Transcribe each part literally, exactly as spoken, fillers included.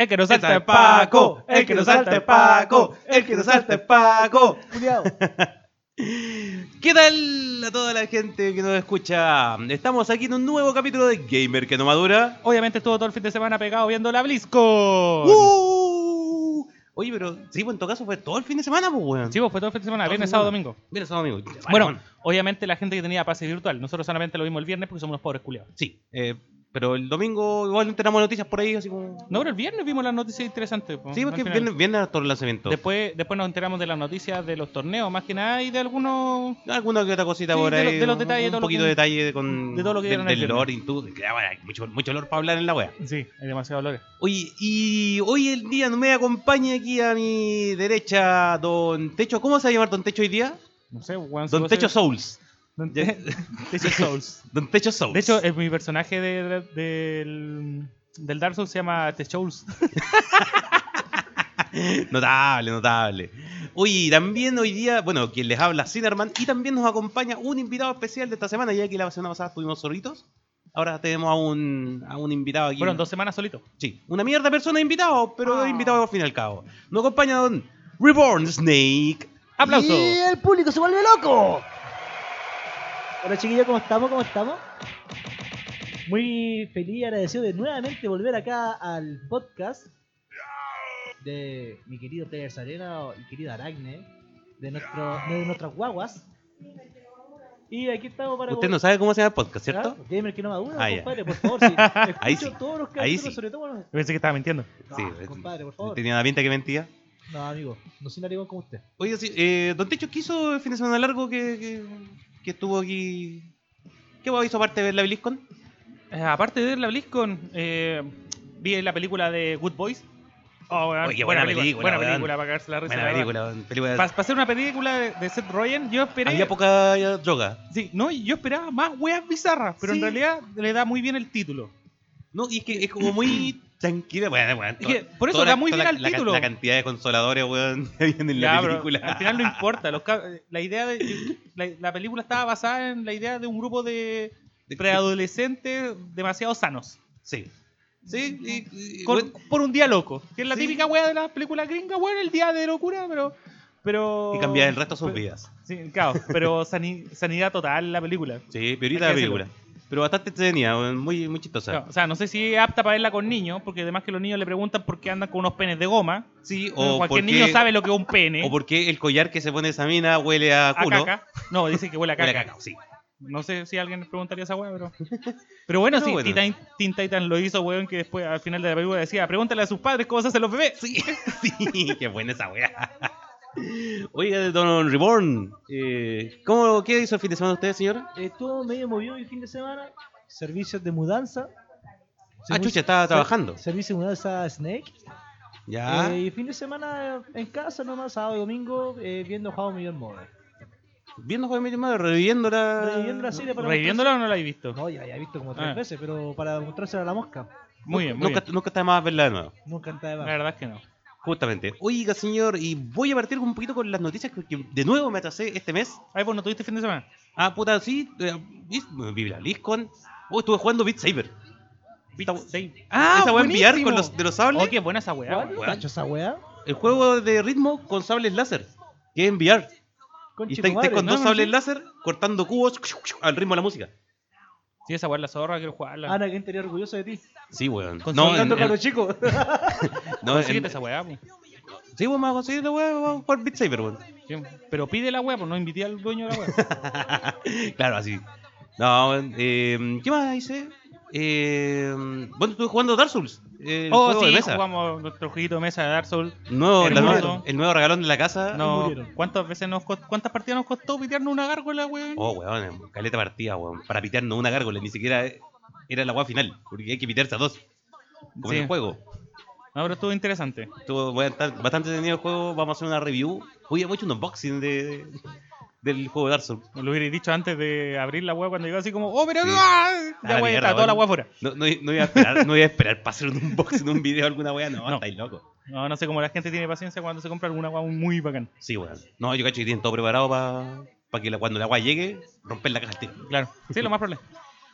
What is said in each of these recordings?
El que no salta es Paco, el que no salta es Paco, el que no salta es Paco. Cuidado. ¿Qué tal a toda la gente que nos escucha? Estamos aquí en un nuevo capítulo de Gamer que no madura. Obviamente estuvo todo el fin de semana pegado viendo la BlizzCon. ¡Uh! Oye, pero sí, pues en todo caso fue todo el fin de semana, pues, weón. Sí, pues fue todo el fin de semana, Todo el viernes, fin de sábado, semana. domingo. Viernes, sábado, domingo. Vale, Bueno, bueno. obviamente la gente que tenía pase virtual. Nosotros solamente lo vimos el viernes porque somos unos pobres culiados. Sí, eh, pero el domingo igual tenemos noticias por ahí, así como... No, pero el viernes vimos las noticias interesantes. po, Sí, al porque final. viene, viene todo el lanzamiento. Después, después nos enteramos de las noticias de los torneos, más que nada, y de algunos... Alguna que otra cosita Sí, por de ahí. lo- de los detalles, Un todo lo poquito que- de detalle de, con, de todo lo que del, vieron el del viernes. lore y todo. Que, bueno, hay mucho, mucho lore para hablar en la wea. Sí, hay demasiados valores. Oye, y hoy el día me acompaña aquí a mi derecha Don Techo. ¿Cómo se va a llamar Don Techo hoy día? No sé, weón. si Don vos Techo sabés- Souls. Don Ya. Techo Souls. Don Techo Souls. De hecho, el- mi personaje de, de- del, del Dark Souls se llama The Souls. Notable, notable. Oye, también hoy día, bueno, quien les habla, Cinerman, y también nos acompaña un invitado especial de esta semana, ya que la semana pasada estuvimos solitos. Ahora tenemos a un, a un invitado aquí. Fueron dos semanas solito. Sí, una mierda de persona invitado, pero Ah. invitado al fin y al cabo. Nos acompaña Don Reborn Snake. ¡Aplauso! Y el público se vuelve loco. Hola chiquillos, ¿cómo estamos? ¿Cómo estamos? Muy feliz y agradecido de nuevamente volver acá al podcast de mi querido Players Arena y querido Aragne, de, nuestro, de nuestras guaguas. Y aquí estamos para... Usted no sabe cómo se llama el podcast, ¿cierto? ¿Ah? Gamer que no madura, Ah, ya. compadre, por favor. Sí. Escucho Ahí sí. todos los Ahí capítulos, sí. sobre todo... Bueno, Pensé que estaba mintiendo. no, Sí, compadre, por favor. Tenía una pinta que mentía. No, amigo, no soy narigón como usted. Oye, sí, eh, Don Techo, ¿qué hizo el fin de semana largo que, que, que estuvo aquí? ¿Qué hizo aparte de ver la BlizzCon? Eh, aparte de ver la BlizzCon, eh, vi la película de Good Boys. Oh, weón, Oye, qué buena película, Buena weón. película para cagarse la risa. Buena película, película. Para hacer una película de, de Seth Rogen, yo esperé. Había poca eh, droga. Sí, no, yo esperaba más weas bizarras, pero Sí. en realidad le da muy bien el título. No, y es que es como muy tranquila. Bueno, bueno, Es que toda- por eso toda da la- muy toda bien la, al la- título. La cantidad de consoladores, weón, que habían en Ya, la pero película. al final no importa. Los ca- la idea de la, la película estaba basada en la idea de un grupo de De- preadolescentes demasiado sanos. Sí. Sí, y, y- Con- bueno, por un día loco. Que es la Sí. típica wea de las películas gringas, weón, el día de locura, pero. pero y cambiar el resto de sus pero- vidas. Sí, claro, pero sani- sanidad total la película. Sí, pero ahorita Hay la que película. Pero bastante entretenida, weón, muy, muy chistosa. Claro, o sea, no sé si es apta para verla con niños, porque además que los niños le preguntan por qué andan con unos penes de goma. Sí, O o cualquier porque, niño sabe lo que es un pene. o porque el collar que se pone esa mina huele a a culo. caca. No, dice que huele a caca. Huele a cacao, sí. No sé si alguien le preguntaría esa weá, pero. Pero bueno, Pero sí, bueno. Teen, Teen Titan lo hizo, weón, que después al final de la película decía, pregúntale a sus padres cómo se hacen los bebés. Sí, sí, qué buena esa weá. Oiga, Don Reborn, eh, ¿cómo, ¿qué hizo el fin de semana usted, señora? Estuvo medio movido el fin de semana. Servicios de mudanza. Ah, chucha, estaba trabajando. Servicio de mudanza Snake. Ya. Eh, y fin de semana en casa nomás, sábado y domingo, eh, viendo How Million Mother. Viendo Juego de Medio Madre, reviviendo la... Reviviendo la serie para ¿Reviviéndola o no la he visto? No, ya, ya he visto como tres Ah. veces, pero para mostrársela a la mosca. Muy bien, muy nunca, bien. nunca está más verla de nuevo. Nunca está de La más. verdad es que no. Justamente. Oiga, señor, y voy a partir un poquito con las noticias que, que de nuevo me atrasé este mes. Ay, pues no tuviste fin de semana. Ah, puta, sí. Eh, vi vi la BlizzCon. Oh, estuve jugando Beat Saber. Beat Esa- Saber. esa weá en V R buenísimo. con los de los sables. Oh, qué buena esa weá. ¿Cuál? weón. weón. ¿Cacho esa weá? El juego de ritmo con sables láser. Que es en V R. Y Conche estáis tu estáis madre, con no, dos no sables sé. láser cortando cubos al ritmo de la música. Sí, esa weá es la zorra, quiero jugarla. Ana, que estaría orgulloso de ti. Sí, weón. Con No, su- en, Tanto en- con los chicos. no, en- Consíguete esa weá, pues. sí, vamos a conseguir la weá, vamos a jugar Beat Saber, weón. Sí, pero pide la weá, pues no invité al dueño de la weá. Claro, así. No, eh, ¿qué más hice? Eh, bueno, estuve jugando Dark Souls. El Oh, juego de sí, mesa. jugamos nuestro jueguito de mesa de Dark Souls. Nuevo, la Hermoso. nueva- el nuevo regalón de la casa. No, murieron. ¿cuántas veces nos costó, cuántas partidas nos costó pitearnos una gárgola, weón? Oh, weón, caleta partida, weón. Para pitearnos una gárgola, ni siquiera era la weá final. Porque hay que pitearse a dos. Como Sí. en el juego. No, pero estuvo interesante. Estuvo voy a estar bastante detenido el juego. Vamos a hacer una review. Hoy hemos hecho un unboxing de, de- del juego de Dark Souls. Me lo hubiera dicho antes de abrir la weá cuando llegó así como, oh, pero Sí. ¡ah! A Ya la weá, mierda, está toda la weón. weá fuera. No, no, no iba a esperar, no iba a esperar para hacer un unboxing, un video, alguna weá. No, No. estáis loco. No, no sé cómo la gente tiene paciencia cuando se compra alguna weá muy bacán. Sí, weón. No, yo cacho que tienen todo preparado para que la- cuando la weá llegue, romper la caja al tiro. Claro, sí, lo más probable.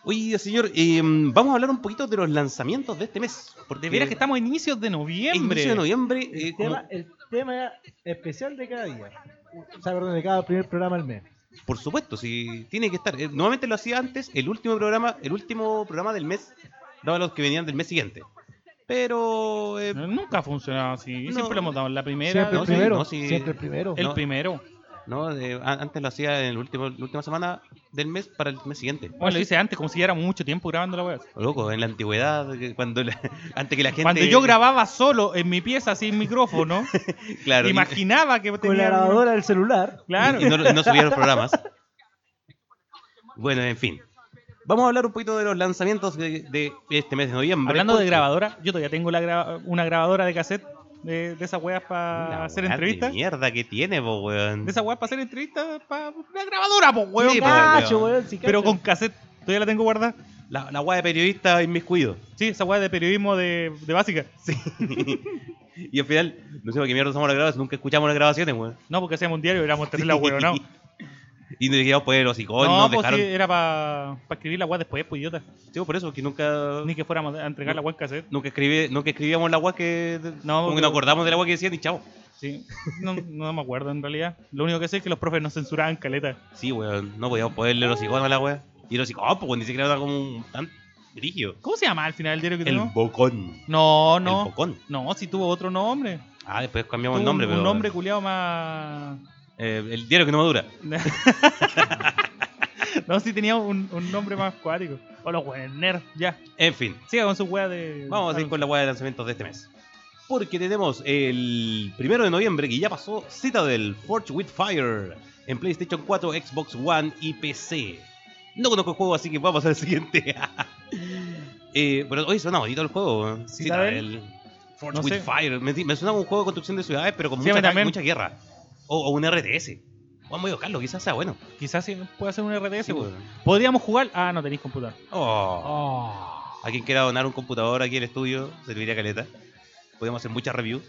Oye, señor, eh, vamos a hablar un poquito de los lanzamientos de este mes. Porque De veras que estamos a inicios de noviembre. inicio de noviembre. El, eh, como- tema, el tema especial de cada día. O sea, perdón, de cada primer programa del mes. Por supuesto, si tiene que estar. Eh, Normalmente lo hacía antes, el último programa, el último programa del mes, daba los que venían del mes siguiente. Pero eh, No, Nunca ha funcionado así. No. Siempre lo hemos dado en la primera. Siempre no, el sí, primero. no, sí. Siempre el primero. El no. primero. no, eh, a- antes lo hacía en el último, la última semana del mes para el mes siguiente. Bueno, lo hice antes, como si lleváramos mucho tiempo grabando la web. Loco, en la antigüedad, que cuando la- antes que la gente. Cuando yo grababa solo en mi pieza sin micrófono, claro, y- imaginaba que Con tenía... la grabadora del celular. Claro. y, y no, no subía los programas. Bueno, en fin. Vamos a hablar un poquito de los lanzamientos de, de este mes de noviembre. Hablando de porque- grabadora, yo todavía tengo la gra- una grabadora de cassette de, de esas weas para La hacer weá entrevistas. de mierda que tiene, po, weón. De esas weas para hacer entrevistas, para una grabadora, pues, weón. Sí, po, Cacho, weón. weón, sí, Pero cacho. con cassette. Todavía la tengo guardada. La, la weá de periodista inmiscuido. Sí, esa wea de periodismo de, de básica. Sí. Y al final, no sé por qué mierda somos las grabaciones, nunca escuchamos las grabaciones, weón. No, porque hacíamos un diario y éramos terrible hueonados. Y nos dijimos, pues, los iconos No, nos pues dejaron. sí, era para escribir la wea después, pues idiota. Sí, por eso, que nunca. Ni que fuéramos a entregar la wea en cassette. Nunca, escribí, nunca escribíamos la weá que. No, como que porque- nos acordamos de la weá que decían y chao. Sí, no, no me acuerdo en realidad. Lo único que sé es que los profes nos censuraban caleta. Sí, weón. No podíamos ponerle los iconos a la weá. Y los iconos, pues, ni siquiera era como un tan brígido. ¿Cómo se llama al final el diario que El tenemos? bocón. No, El no. bocón. No, si tuvo otro nombre. Ah, después cambiamos Tuvo el nombre, un, pero. un nombre culiado más. Eh, el diario que no madura. No, si tenía un, un nombre más cuático. O los Werner, ya. En fin. Siga con su wea de. Vamos a ir con la weá de lanzamientos de este mes. Porque tenemos el primero de noviembre, que ya pasó, Citadel Forge with Fire en PlayStation cuatro, Xbox One y P C. No conozco el juego, así que vamos al siguiente. eh, pero oye, suena bonito el juego. weón. Citadel. Forge No with sé. Fire. Me, me suena como un juego de construcción de ciudades, pero con Sí, a mí mucha, también. mucha guerra. O, o un R T S. Vamos a buscarlo, quizás sea bueno. Quizás sí pueda ser un R T S. Sí, weón. weón. Podríamos jugar. Ah, no tenéis computador. Oh. Oh. A quien quiera donar un computador aquí al estudio, serviría caleta. Podemos hacer muchas reviews.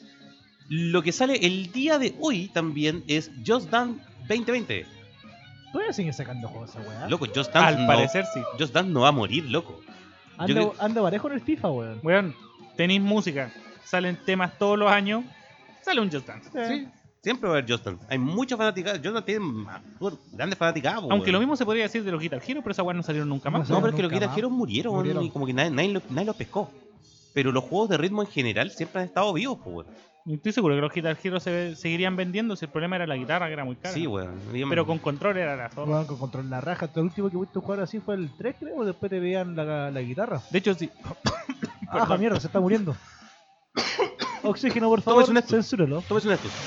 Lo que sale el día de hoy también es Just Dance veinte veinte. ¿Todavía siguen sacando juegos esa weá? Loco, Just Dance, Al no, parecer sí. Just Dance no va a morir, loco. Anda, yo creo- anda parejo en el FIFA, weón. Weón, tenéis música. Salen temas todos los años. Sale un Just Dance. Sí, siempre va a haber Just Dance. Hay muchas fanáticas. Just Dance tiene ma- grandes fanáticas. Aunque lo mismo se podría decir de los Guitar Hero, pero esas weas no salieron nunca más. No No, pero es que los nunca Guitar más. Hero murieron, Murieron. y como que nadie, nadie, lo- nadie los pescó. Pero los juegos de ritmo en general siempre han estado vivos, pues, weón. Estoy seguro que los Guitar Hero se seguirían vendiendo si el problema era la guitarra, que era muy cara. Sí, weón. Pero con control era la zorra. Weón, con control la raja. Hasta el último que pudiste jugar así fue el tres, creo. Después te veían la, la guitarra. De hecho, sí. Ah, mierda, se está muriendo. Oxígeno, por favor. Tómese un esto. Censúralo. Tómese un estos.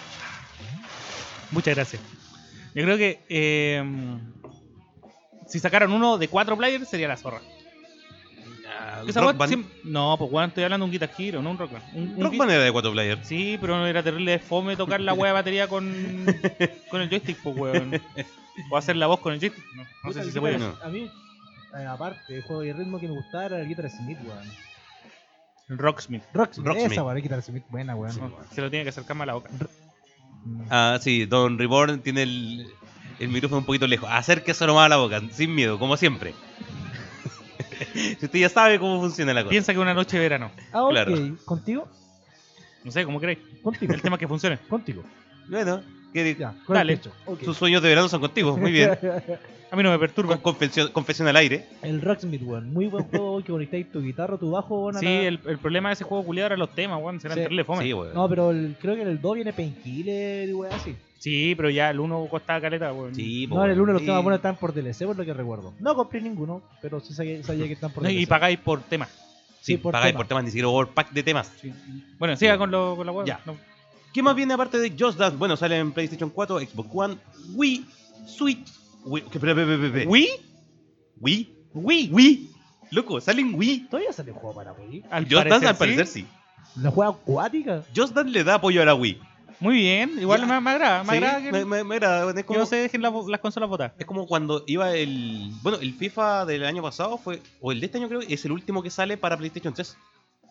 Muchas gracias. Yo creo que eh, si sacaran uno de cuatro players sería la zorra. Esa Rock wea Band. siem- No, pues weón, estoy hablando de un Guitar Hero, no un Rock Band. Un, un Rock gui- Band era de cuatro players. Sí, pero era terrible fome tocar la wea de batería con, con el joystick, pues weón. O hacer la voz con el joystick. No, no Puta, sé si el se puede. guitar- A mí, eh, aparte, el juego de ritmo que me gustaba era el Guitar Smith, weón. Rocksmith. Rocksmith, Rocksmith. esa weón, el Guitar Smith, buena, weón. No, se lo tiene que acercar más a la boca. Mm. Ah, sí, Don Reborn tiene el, el micrófono un poquito lejos. Acérquese nomás a la boca, sin miedo, como siempre. Si usted ya sabe cómo funciona la cosa. Piensa que una noche de verano. Ah, ok. claro. ¿Contigo? No sé, ¿cómo crees? Contigo. El tema es que funcione. Contigo. Bueno, que Ya, con Dale. el pecho. Ok. sus sueños de verano son contigo, muy bien. A mí no me perturba. Con confesión, confesión al aire. El Rocksmith, weón. Muy buen juego que conectáis tu guitarra, tu bajo, weón. a Sí, la- el, el problema de ese juego culiado eran los temas, weón. Serán Sí. terrible fome. Sí, Sí, weón. No, pero el- creo que en el dos viene Painkiller y weón así. pero ya el uno costaba caleta, weón. Sí, po, No, en el uno los sí. temas buenos están por D L C, por lo que recuerdo. No compré ninguno, pero sí sabía, sabía que están por No, D L C. y pagáis por tema. Sí, Sí, por pagáis tema. por temas, ni siquiera por pack de temas. Sí. Bueno, siga con, lo, con la web. Ya. No. ¿Qué más viene aparte de Just Dance? Bueno, sale en PlayStation cuatro, Xbox One, Wii, Switch. Wii, que- espera, espera, espera, espera. ¿Wii? Wii, ¿Wii? Wii. Loco, sale en Wii. Todavía sale un juego para Wii. Al Just Dance al parecer, parecer sí. sí. La juega acuática. Just Dance le da apoyo a la Wii. Muy bien, igual Ya. me, me agrada. Me Sí, agrada que, me, me- me agrada. Es que como, no se dejen la- las consolas votadas. es como cuando iba el... Bueno, el FIFA del año pasado fue... O el de este año creo que es el último que sale para PlayStation tres.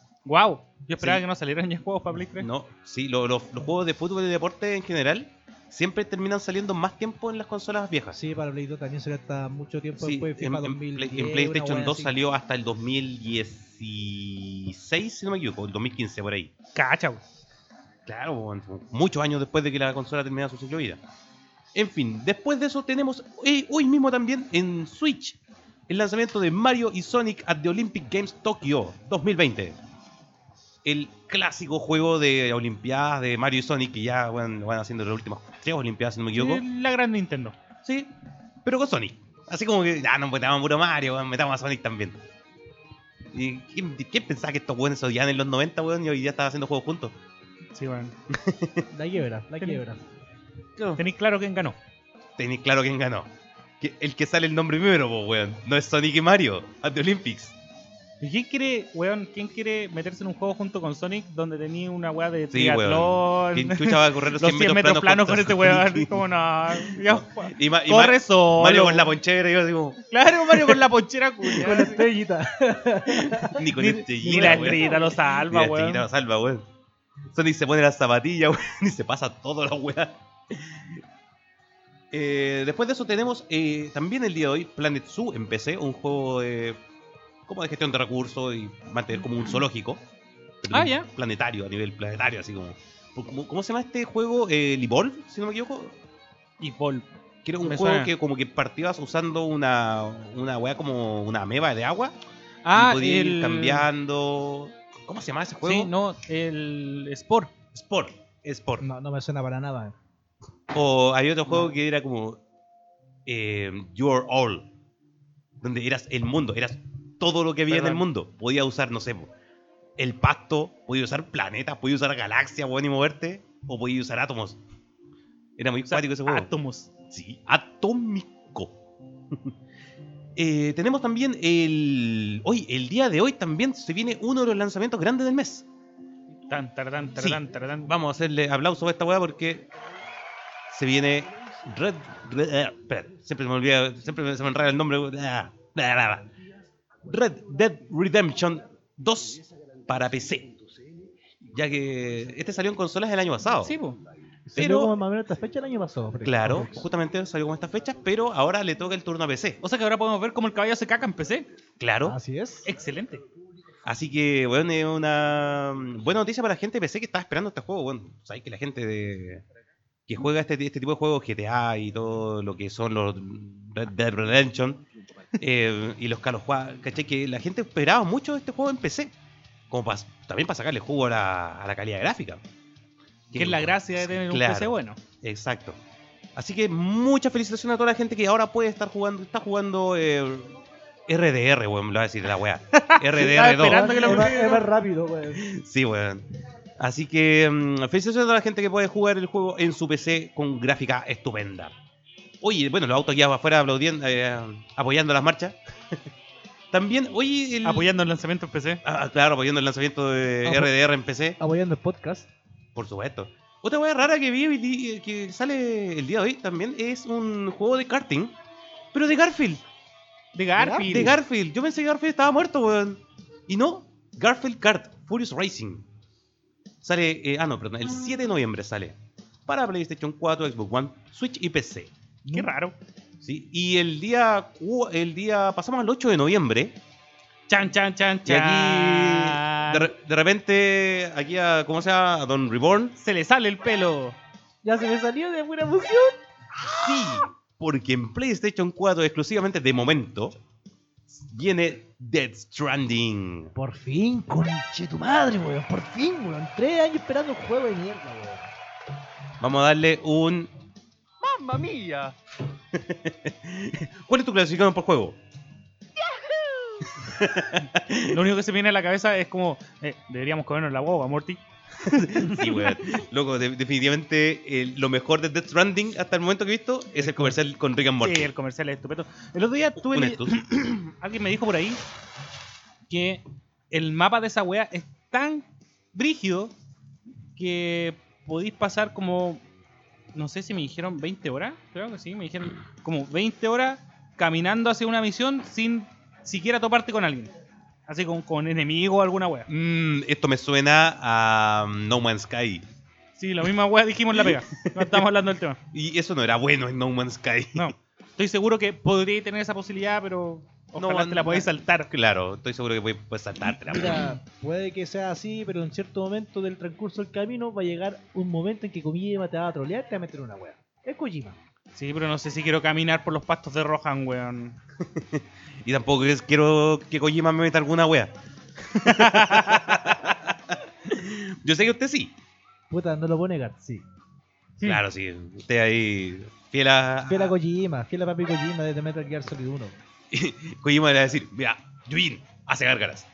Wow, yo esperaba Sí. que no salieran ya juegos para Play tres. No, sí, lo- lo- los juegos de fútbol y deporte en general siempre terminan saliendo más tiempo en las consolas viejas. Sí, para Play dos también salió hasta mucho tiempo Sí, después de en, FIFA en dos mil Play- diez, en PlayStation una wea dos así. salió hasta el dos mil dieciséis, si no me equivoco, el dos mil quince por ahí. Cacha, weón. Claro, bueno, muchos años después de que la consola terminara su ciclo de vida. En fin, después de eso tenemos eh, hoy mismo también en Switch el lanzamiento de Mario y Sonic at the Olympic Games Tokyo dos mil veinte. El clásico juego de Olimpiadas de Mario y Sonic que ya bueno, van haciendo las últimas tres Olimpiadas, si no me equivoco. Sí, la gran Nintendo. Sí, pero con Sonic. Así como que, ah, no metamos puro Mario, weón, metamos a Sonic también. ¿Y quién, quién pensaba que estos weones se odiaban en los noventa, weón, y hoy día estaban haciendo juegos juntos? Sí, weón. La quiebra, la Ten- quiebra. Tenéis claro quién ganó. Tenéis claro quién ganó. Que- El que sale el nombre primero, po, weón. No es Sonic y Mario, at the Olympics. ¿Y quién quiere, weón, quién quiere meterse en un juego junto con Sonic donde tenía una weá de Sí, weón. triatlón? ¿Quién chucha va a correr los Los cien cien metros planos con contra este weón. Sonic? Como no. Ya, Y, ma- y corre ma- solo. Mario con la ponchera, y yo digo, Claro, Mario con la ponchera cuya. Con la estrellita. ni con Ni, estrellita, ni la weón. estrellita lo Ni salva, la estrellita weón. lo salva, weón. Sonic se pone las zapatillas, weón, y se pasa todo la weá. Eh, después de eso tenemos eh, también el día de hoy Planet Zoo en P C, un juego de, como de gestión de recursos y mantener como un zoológico. Pero Ah, un ya. Planetario, a nivel planetario, así como. ¿Cómo, cómo se llama este juego? Eh, Evolve, si no me equivoco. Y Paul. Que era un Me juego suena. que como que partías usando una, una weá como una ameba de agua. Ah, y podías el... ir cambiando. ¿Cómo se llama ese juego? Sí, no, el Sport. Sport. Sport. No, no me suena para nada. O hay otro juego que era como eh, Your All, donde eras el mundo, eras todo lo que había en el Perdón. mundo. Podías usar, no sé, po, el pacto, podías usar planetas, podías usar galaxias, weón, y moverte, o podías usar átomos. Era muy O sea, cuático ese juego. Atomos. Sí, atómico. Eh, tenemos también el. Hoy, el día de hoy también se viene uno de los lanzamientos grandes del mes. Tan, taradán, Sí. taradán, taradán. Vamos a hacerle aplauso a esta weá porque se viene Red, Red- eh, espera, siempre me olvida, siempre se me enreda el nombre. Ah, bla, bla, bla. Red Dead Redemption dos para P C. Ya que este salió en consolas el año pasado. Sí, po. Pero Pero- como más o menos esta fecha el año pasado. por Claro, ejemplo. justamente salió con estas fechas, pero ahora le toca el turno a P C. O sea que ahora podemos ver cómo el caballo se caca en P C. Claro. Así es. Excelente. Así que, bueno, es una buena noticia para la gente de P C que estaba esperando este juego. Bueno, sabéis que la gente de que juega este, este tipo de juegos, G T A y todo lo que son los Red Dead Redemption eh, y los Call of Duty, ¿cachai? Que la gente esperaba mucho este juego en P C. Como pa- también para sacarle jugo a la, a la calidad gráfica. Que es la gracia de tener un Claro. P C bueno. Exacto. Así que muchas felicitaciones a toda la gente que ahora puede estar jugando, está jugando eh, R D R, weón, me lo voy a decir la weá. R D R dos. esperando que lo es, más, pusieran. es más rápido, weón. Sí, weón. Así que mm, felicitaciones a toda la gente que puede jugar el juego en su P C con gráfica estupenda. Oye, bueno, los autos ya afuera aplaudiendo, eh, apoyando las marchas. También, oye, el... Apoyando el lanzamiento en P C. Ah, claro, apoyando el lanzamiento de Apo- R D R en P C, Apoyando el podcast. por supuesto. Otra weá rara que vi hoy di- que sale el día de hoy también es un juego de karting, pero de Garfield. De Garfield. De Garfield. Yo pensé que Garfield estaba muerto, weón. Y no, Garfield Kart Furious Racing. Sale, eh, ah no, perdón, el siete de noviembre sale. Para PlayStation cuatro, Xbox One, Switch y P C. Qué raro. ¿Sí? Y el día, cu- el día, pasamos al ocho de noviembre. Chan, chan, chan, Y chan. aquí, de, re- de repente, aquí a, ¿cómo se llama? A Don Reborn. Se le sale el pelo. Ya se me salió de buena emoción. Sí, porque en PlayStation cuatro, exclusivamente de momento, viene Death Stranding. Por fin, conche tu madre, weón. Por fin, weón. Tres años esperando un juego de mierda, weón. Vamos a darle un... ¡Mamma mía! ¿Cuál es tu clasificación por juego? Lo único que se me viene a la cabeza es como, eh, deberíamos comernos la guagua, Morty. Sí, weón. Loco, de- definitivamente eh, lo mejor de Death Stranding hasta el momento que he visto es el comercial con Rick and Morty. Sí, el comercial es estupendo. El otro día tuve... Un estos. Alguien me dijo por ahí que el mapa de esa wea es tan brígido que podéis pasar como, no sé si me dijeron veinte horas, creo que sí, me dijeron como veinte horas caminando hacia una misión sin siquiera toparte con alguien. Así con, con enemigo o alguna wea. Mm, esto me suena a um, No Man's Sky. Sí, la misma wea dijimos en la pega. No estamos hablando del tema. Y eso no era bueno en No Man's Sky. No. Estoy seguro que podría tener esa posibilidad, pero ojalá No, te la podáis no. saltar. Claro, estoy seguro que puedes, puedes saltártela. Mira, puede que sea así, pero en cierto momento del transcurso del camino va a llegar un momento en que Kojima te va a trolear y te va a meter una wea. Es Kojima. Sí, pero no sé si quiero caminar por los pastos de Rohan, weón. Y tampoco es- quiero que Kojima me meta alguna wea. Yo sé que usted sí. Puta, no lo puedo negar, sí. Claro, sí. Usted ahí, fiel a. Fiel a Kojima, fiel a papi Kojima desde Metal Gear Solid uno. Kojima le va a decir: mira, Yuin hace gárgaras.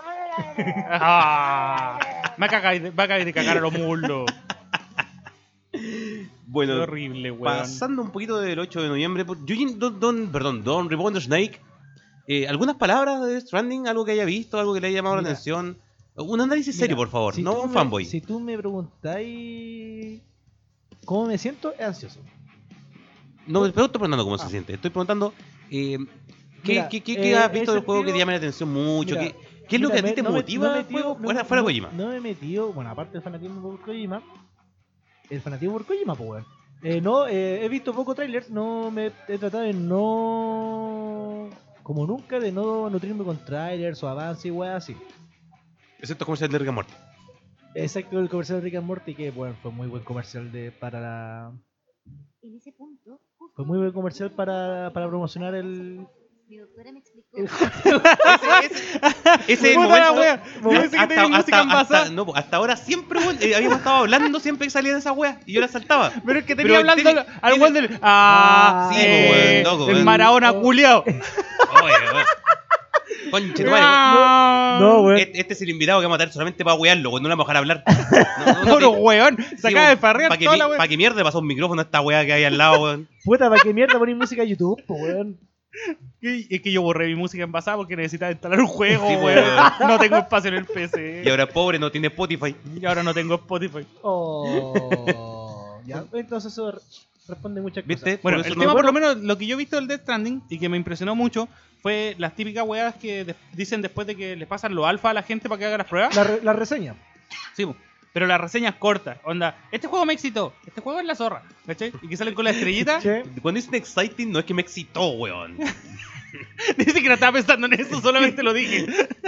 Ah, me cagáis de, me cagáis de cagar a los muslos. Qué Bueno, horrible, weón. pasando un poquito del ocho de noviembre, por- Yuin, don, don, perdón, Don Reborn Snake. Eh, ¿Algunas palabras de Death Stranding? ¿Algo que haya visto? ¿Algo que le haya llamado Mira. la atención? Un análisis serio, Mira, por favor, si no tú un me- fanboy. Si tú me preguntáis cómo me siento, es ansioso. No, pero estoy preguntando cómo Ah. se siente. Estoy preguntando eh, ¿qué, Mira, qué, qué, eh, qué has he visto del juego que te sentido- llame la atención mucho? Mira, ¿Qué, qué es lo Mira, que a ti me- te no me- motiva no me del metido- juego no- fuera, fuera no- Kojima? No me he metido, bueno, aparte del fanatismo por Kojima, el fanatismo por Kojima, pues weón. Eh, no, eh, he visto poco trailers, no me he tratado de no, como nunca, de no nutrirme con trailers o avances y weas así. Excepto comercial de Rick and Morty. Exacto, el comercial de Rick and Morty, que bueno, fue muy buen comercial de, para la... En ese punto, justo Fue muy buen comercial para, para promocionar el... mi doctora me explicó el Ese es el Puta la momento. wea, yo pensé que tenía música envasada. no, po, hasta ahora siempre, weón, eh, habíamos estado hablando siempre que salía de esa wea y yo la saltaba. Pero es que Pero tenía hablando tiene- al- al tiene- weón del. Ah, Sí, eh, pues, loco, el weón. Maradona Oh. culiao. Oye, weón. Conche tu madre, weón. Ah, no, weón. Este, este es el invitado que vamos a traer solamente para wearlo, weón. No le vamos a dejar hablar. No, no, no, Puro que- weón. Se acaba de farrear ¿Para que, toda mi- la weón. pa' que mierda le pasó un micrófono a esta weá que hay al lado, weón? Puta, ¿para qué mierda ponéis música a YouTube, po, weón? Y- Es que yo borré mi música envasada porque necesitaba instalar un juego, Sí, weón. weón. No tengo espacio en el P C. Y ahora pobre, no tiene Spotify. Y ahora no tengo Spotify. Oh, ya, entonces eso re- responde muchas ¿Viste? cosas. Bueno, Por eso el no- tema, por bueno, lo menos, lo que yo he visto del Death Stranding y que me impresionó mucho fue las típicas weas que de- dicen después de que les pasan los alfa a la gente para que haga las pruebas. La, re- la reseña. Sí, po. Pero las reseñas cortas. Onda, este juego me excitó. Este juego es la zorra. ¿Cachai? Y que salen con la estrellita. Che, Cuando dicen exciting, no es que me excitó, weón. Dice que no estaba pensando en eso, solamente lo dije.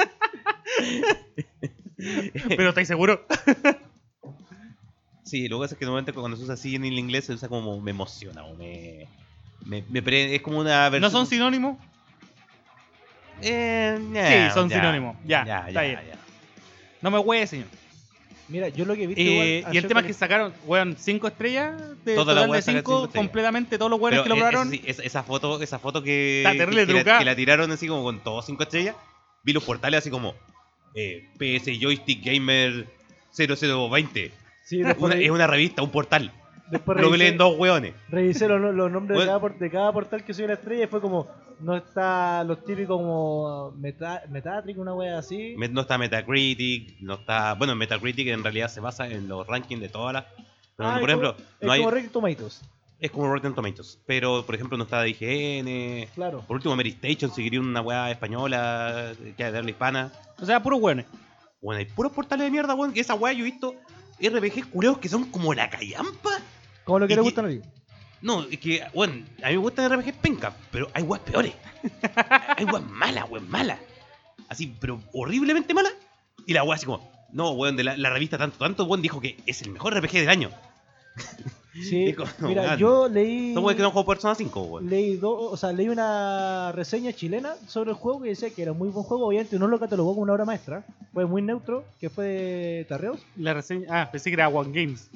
Pero ¿estáis seguro? Sí, lo que pasa es que normalmente cuando se usa así en el inglés se usa como me emociona o me. me, me pre- es como una versión. ¿No son sinónimos? Eh, ya, Sí, son ya, sinónimos. Ya, ya, está ya, bien. ya. No me hueé, señor. mira, yo lo que he visto Eh, igual, y el acerca tema es de- que sacaron, weón, cinco estrellas de Todas las total de weas sacan cinco, cinco estrellas. completamente todos los weones Pero, que lo eh, probaron. eso sí, esa, esa foto, esa foto que, Está terrible que, que la, trucada. que la tiraron así como con todos cinco estrellas. Vi los portales así como eh, P S Joystick Gamer cero cero veinte. Sí, después, Una- revi- es una revista, un portal. después Lo que revisé, leen dos weones. revisé los, los nombres Bueno. de, cada, por- de cada portal que soy la estrella y fue como, no está los típicos como Meta, Metatrick, una wea así. Me- No está Metacritic, no está. Bueno, Metacritic en realidad se basa en los rankings de todas las. Pero, Ah, por es ejemplo, como, no es hay, como Rotten Tomatoes, es como Rotten Tomatoes. Pero, por ejemplo, no está de I G N. claro. Por último, Mary Station, si quería una weá española, que era de habla hispana. O sea, puros weones. Bueno, hay puros portales de mierda, weón. Que esa weá yo he visto R P Gs culeos que son como la callampa. Como lo que y le que- gustan a ti. No, es que, bueno, a mí me gustan R P Gs penca, pero hay weas peores. Hay weas malas, weas malas. Así, pero horriblemente malas. Y la wea así como, no, weón, de la, la revista tanto, tanto, weón, dijo que es el mejor R P G del año. Sí, Es como, mira, weón, yo leí... Son weas que no juego Persona cinco, weón. Leí do- o sea, leí una reseña chilena sobre el juego que decía que era muy buen juego, obviamente no lo catalogó como una obra maestra, fue muy neutro, que fue de Tarreos. La reseña. Ah, pensé que era One Games.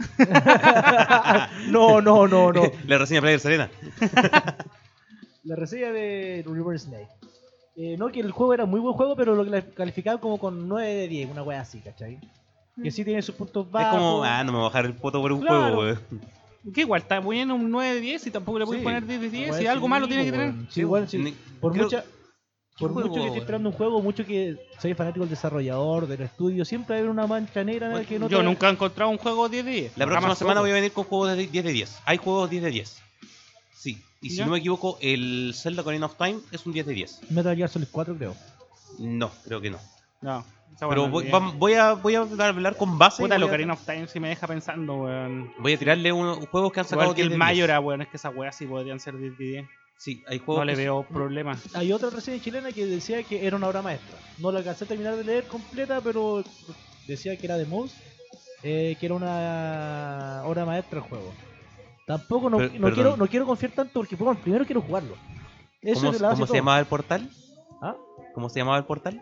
no, no, no, no. La reseña Player Serena. La reseña de Reverse Snake. Eh, no, que el juego era muy buen juego, pero lo que calificaba como con nueve de diez, una wea así, ¿cachai? Que sí tiene sus puntos bajos. Es como, ah, no me voy a bajar el poto por un Claro. juego, weón. Que igual está muy bien un nueve de diez y tampoco le puedes Sí. poner diez de diez. Wea, Si sí, algo malo tiene que pues, tener. weón. Sí, igual, sí. Ni- Por creo- mucha... Por juego, mucho que esté weón? esperando un juego, mucho que soy fanático del desarrollador, del estudio, siempre hay una mancha negra en el que no Yo te- nunca he encontrado un juego diez de diez. La próxima Jamás semana toco. voy a venir con juegos de diez de diez. Hay juegos diez de diez. Sí. Y si ¿Ya? no me equivoco, el Zelda Ocarina of Time es un diez de diez. Metal Gear Solid cuatro, creo. No, creo que no. No, esa weá Pero no voy, es. vam- voy a voy a hablar con base. Puta, voy, lo a, Ocarina of Time sí me deja pensando, weón. voy a tirarle unos juegos que han sacado Igual que el diez de diez. Mayora, weón, es que esas weas sí podrían ser diez de diez. Sí, hay juegos No le que- veo problema. Hay otra reseña chilena que decía que era una obra maestra. No la alcancé a terminar de leer completa, pero decía que era de Mouse, eh, que era una obra maestra el juego. Tampoco no, Per- no perdón. quiero no quiero confiar tanto porque bueno, primero quiero jugarlo. Eso ¿Cómo, es la base cómo de se todo. llamaba el portal? ¿Ah? ¿Cómo se llamaba el portal?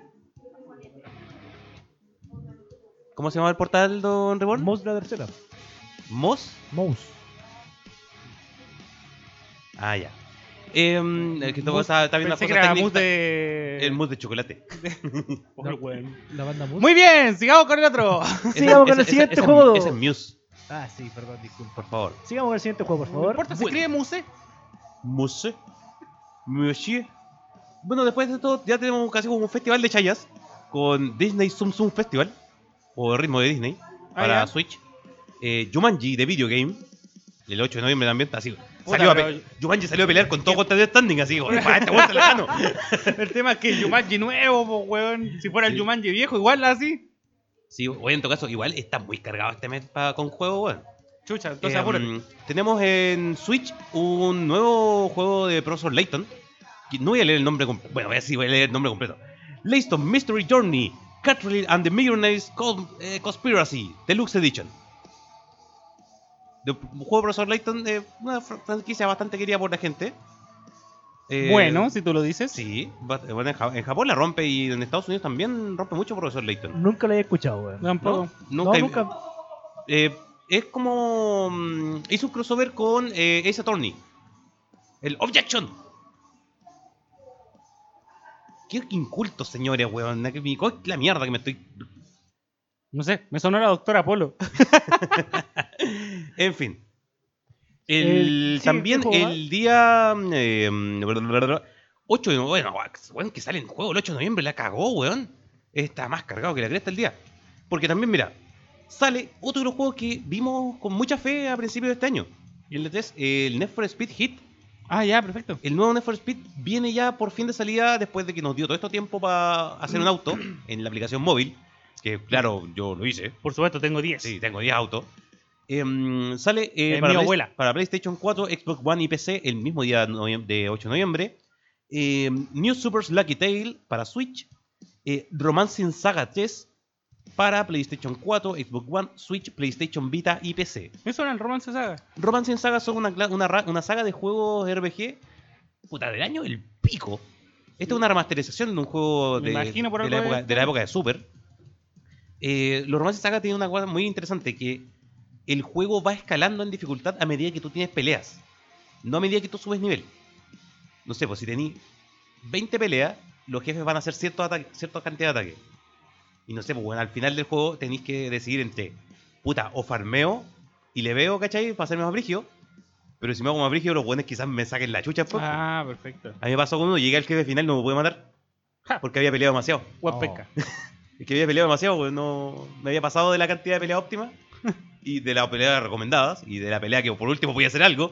¿Cómo se llamaba el portal, Don Reborn? Mouse de la tercera. ¿Moss? Mouse. Ah, ya. Eh, el que Mousse- está, está viendo las Pensé que cosas era técnicas. mousse de... El mousse de chocolate. Oh, weón. La banda Mouse. Muy bien, sigamos con el otro. Sigamos con el Ese- siguiente ese- juego. Ese es Muse, Ah, sí, perdón, disculpa. por favor. Sigamos con el siguiente juego, por No favor. importa, se escribe mousse. Muse. Monsieur. Bueno, después de todo, ya tenemos casi como un festival de chayas con Disney Zoom Zoom Festival, o el ritmo de Disney, Ah, para ya. Switch. Eh, Jumanji de Video Game, el ocho de noviembre también, así. Puta, Salió a pero- pe- Jumanji salió a pelear con todo contra Death Standing, así, como, "Pa, este weón se la gano". El tema es que el Jumanji nuevo, po, weón. Si fuera el Sí. Jumanji viejo, igual así. Sí, oye, en todo caso, igual está muy cargado este mes pa- con juegos, weón. Chucha, entonces Eh, apúrate. tenemos en Switch un nuevo juego de Profesor Layton. que No voy a leer el nombre completo. Bueno, voy a, sí, voy a leer el nombre completo. Layton Mystery Journey, Catherine and the Millionaire's Cos- eh, Conspiracy, Deluxe Edition. De- un juego de Profesor Layton, eh, una fr- franquicia bastante querida por la gente. Eh, Bueno, si tú lo dices. Sí, ba- bueno, en, Ja- en Japón la rompe y en Estados Unidos también rompe mucho Profesor Layton. Nunca la he escuchado, weón. Tampoco. ¿No? No, Nunca. nunca. Eh, es como. mm, hizo un crossover con eh, Ace Attorney. El Objection. Qué inculto, señores, weón. La, que me- la mierda que me estoy. No sé, me sonó la doctora Polo. En fin. El, El- sí, también ¿qué juego el día. Eh, ocho de noviembre. Bueno, weón, que sale en juego el ocho de noviembre. La cagó, weón. Está más cargado que la cresta el día. Porque también, mira. Sale otro de los juegos que vimos con mucha fe a principios de este año. Y el es el Need for Speed Hit. Ah, ya, perfecto. El nuevo Need for Speed viene ya por fin de salida después de que nos dio todo este tiempo para hacer un auto en la aplicación móvil. Que claro, yo lo hice. Por supuesto, tengo diez. Sí, tengo diez autos. Em, sale eh, Es para, mi Play- abuela. para PlayStation cuatro, Xbox One y P C el mismo día de noviem- de ocho de noviembre. Em, New Super's Lucky Tale para Switch. Eh, Romancing Saga tres para PlayStation cuatro, Xbox One, Switch, PlayStation Vita y P C. Eso era el romance saga. Romancing Saga son una, cla- una, ra- una saga de juegos R P G. Puta, del año el pico. Esta es una remasterización de un juego Me de, imagino por de, la algo época, de de la época de Super. Eh, los Romancing Saga tienen una cosa muy interesante, que el juego va escalando en dificultad a medida que tú tienes peleas. No a medida que tú subes nivel. No sé, pues si tenés veinte peleas, los jefes van a hacer cierto ataque, cierta cantidad de ataques. Y no sé, pues bueno, al final del juego tenéis que decidir entre, puta, o farmeo y le veo, ¿cachai? Para hacerme más brigio. Pero si me hago más brigio, los buenos quizás me saquen la chucha después. Ah, perfecto. A mí me pasó con uno, llegué al jefe final, no me pude matar. Ja. Porque había peleado demasiado. Buen Oh. pesca. Es que había peleado demasiado, pues no me había pasado de la cantidad de peleas óptimas y de las peleas recomendadas y de la pelea que por último podía hacer algo.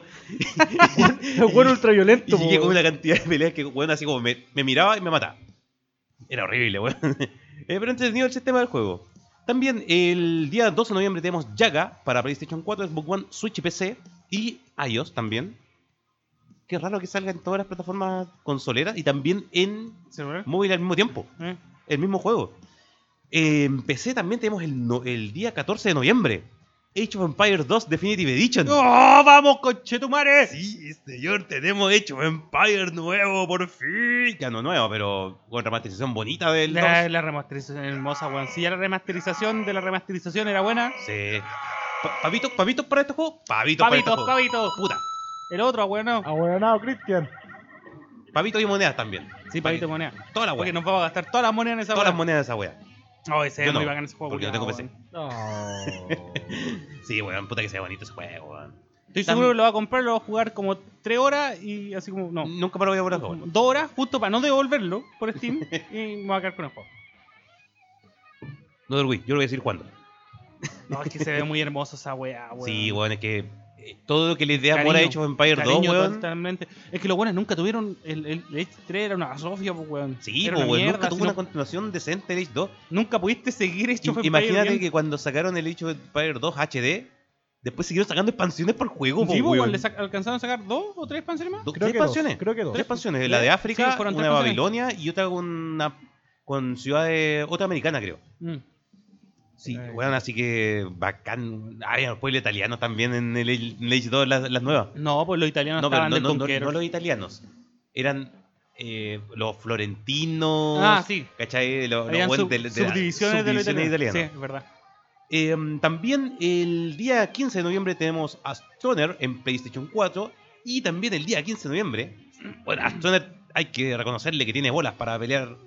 El weón ultraviolento, Y llegué po. con una cantidad de peleas que, bueno, así como me, me miraba y me mataba. Era horrible, weón. Eh, pero entretenido el sistema del juego. También el día doce de noviembre tenemos Yaga para PlayStation cuatro, Xbox One, Switch y P C y iOS también. Qué raro que salga en todas las plataformas consoleras y también en ¿Celular? móvil al mismo tiempo. ¿Eh? El mismo juego. En P C también tenemos el, no- el día catorce de noviembre. Age of Empires dos Definitive Edition. ¡Oh, vamos, conchetumare! Sí, señor, tenemos Age of Empires nuevo, por fin. Ya no nuevo, pero con remasterización bonita del La, dos. la remasterización hermosa, weón. Si ya la remasterización de la remasterización era buena. Sí. Pa- ¿Pavitos, pavitos para este juego? Pavitos, para este Pavitos, juego. pavitos. Puta. El otro, weón, no. Abuelonado, Cristian. Pavitos y monedas también. Sí, pavito de moneda. Toda la Porque wea. nos vamos a gastar todas las monedas en esa Todas weá. las monedas de esa wea. Oh, ese Yo es muy no, bacán ese juego. porque no tengo culiao, P C. weón. No. Sí, weón, puta que sea bonito ese juego, weón. Estoy Tam- seguro que lo va a comprar, lo va a jugar como tres horas y así como. No. Nunca me lo voy a volver a jugar. Dos horas, justo para no devolverlo por Steam. Y me voy a quedar con el juego. No del Wii, yo lo voy a decir cuándo. No, es que se ve muy hermoso esa weá, weón. Sí, weón, es que eh, todo lo que les dé amor a Cariño, Age of Empires dos, Cariño, weón. totalmente. Es que los buenos nunca tuvieron. El, el Age tres era una sofia, pues, weón. Sí, Era po, una weón, mierda, nunca tuvo si una no- continuación decente de Age dos. Nunca pudiste seguir Age of I- Empires Imagínate bien. que cuando sacaron el Age of Empires dos H D, después siguieron sacando expansiones por juego, po, Sí, pues, weón. weón, le sac- alcanzaron a sacar dos o tres expansiones más. Do- Creo tres que dos, expansiones. creo que dos. Tres expansiones. La de África, Sí, fueron una tres de expansiones. Babilonia y otra con una con ciudades, otra americana, creo. Mm. Sí, Ay. weón, así que bacán. Hay los pueblos italianos también en el Age en el Age dos, las, las nuevas. No, pues los italianos No, pero estaban no, del no, no, conquero. no los italianos. Eran eh, los florentinos. Ah, sí. ¿Cachai? Los, los Habían weón sub- de- de la- subdivisiones de los subdivisiones italianos. Sí, italianas. es verdad. Eh, también el día quince de noviembre tenemos Astroner en PlayStation cuatro. Y también el día quince de noviembre, bueno, Astroner hay que reconocerle que tiene bolas para pelear,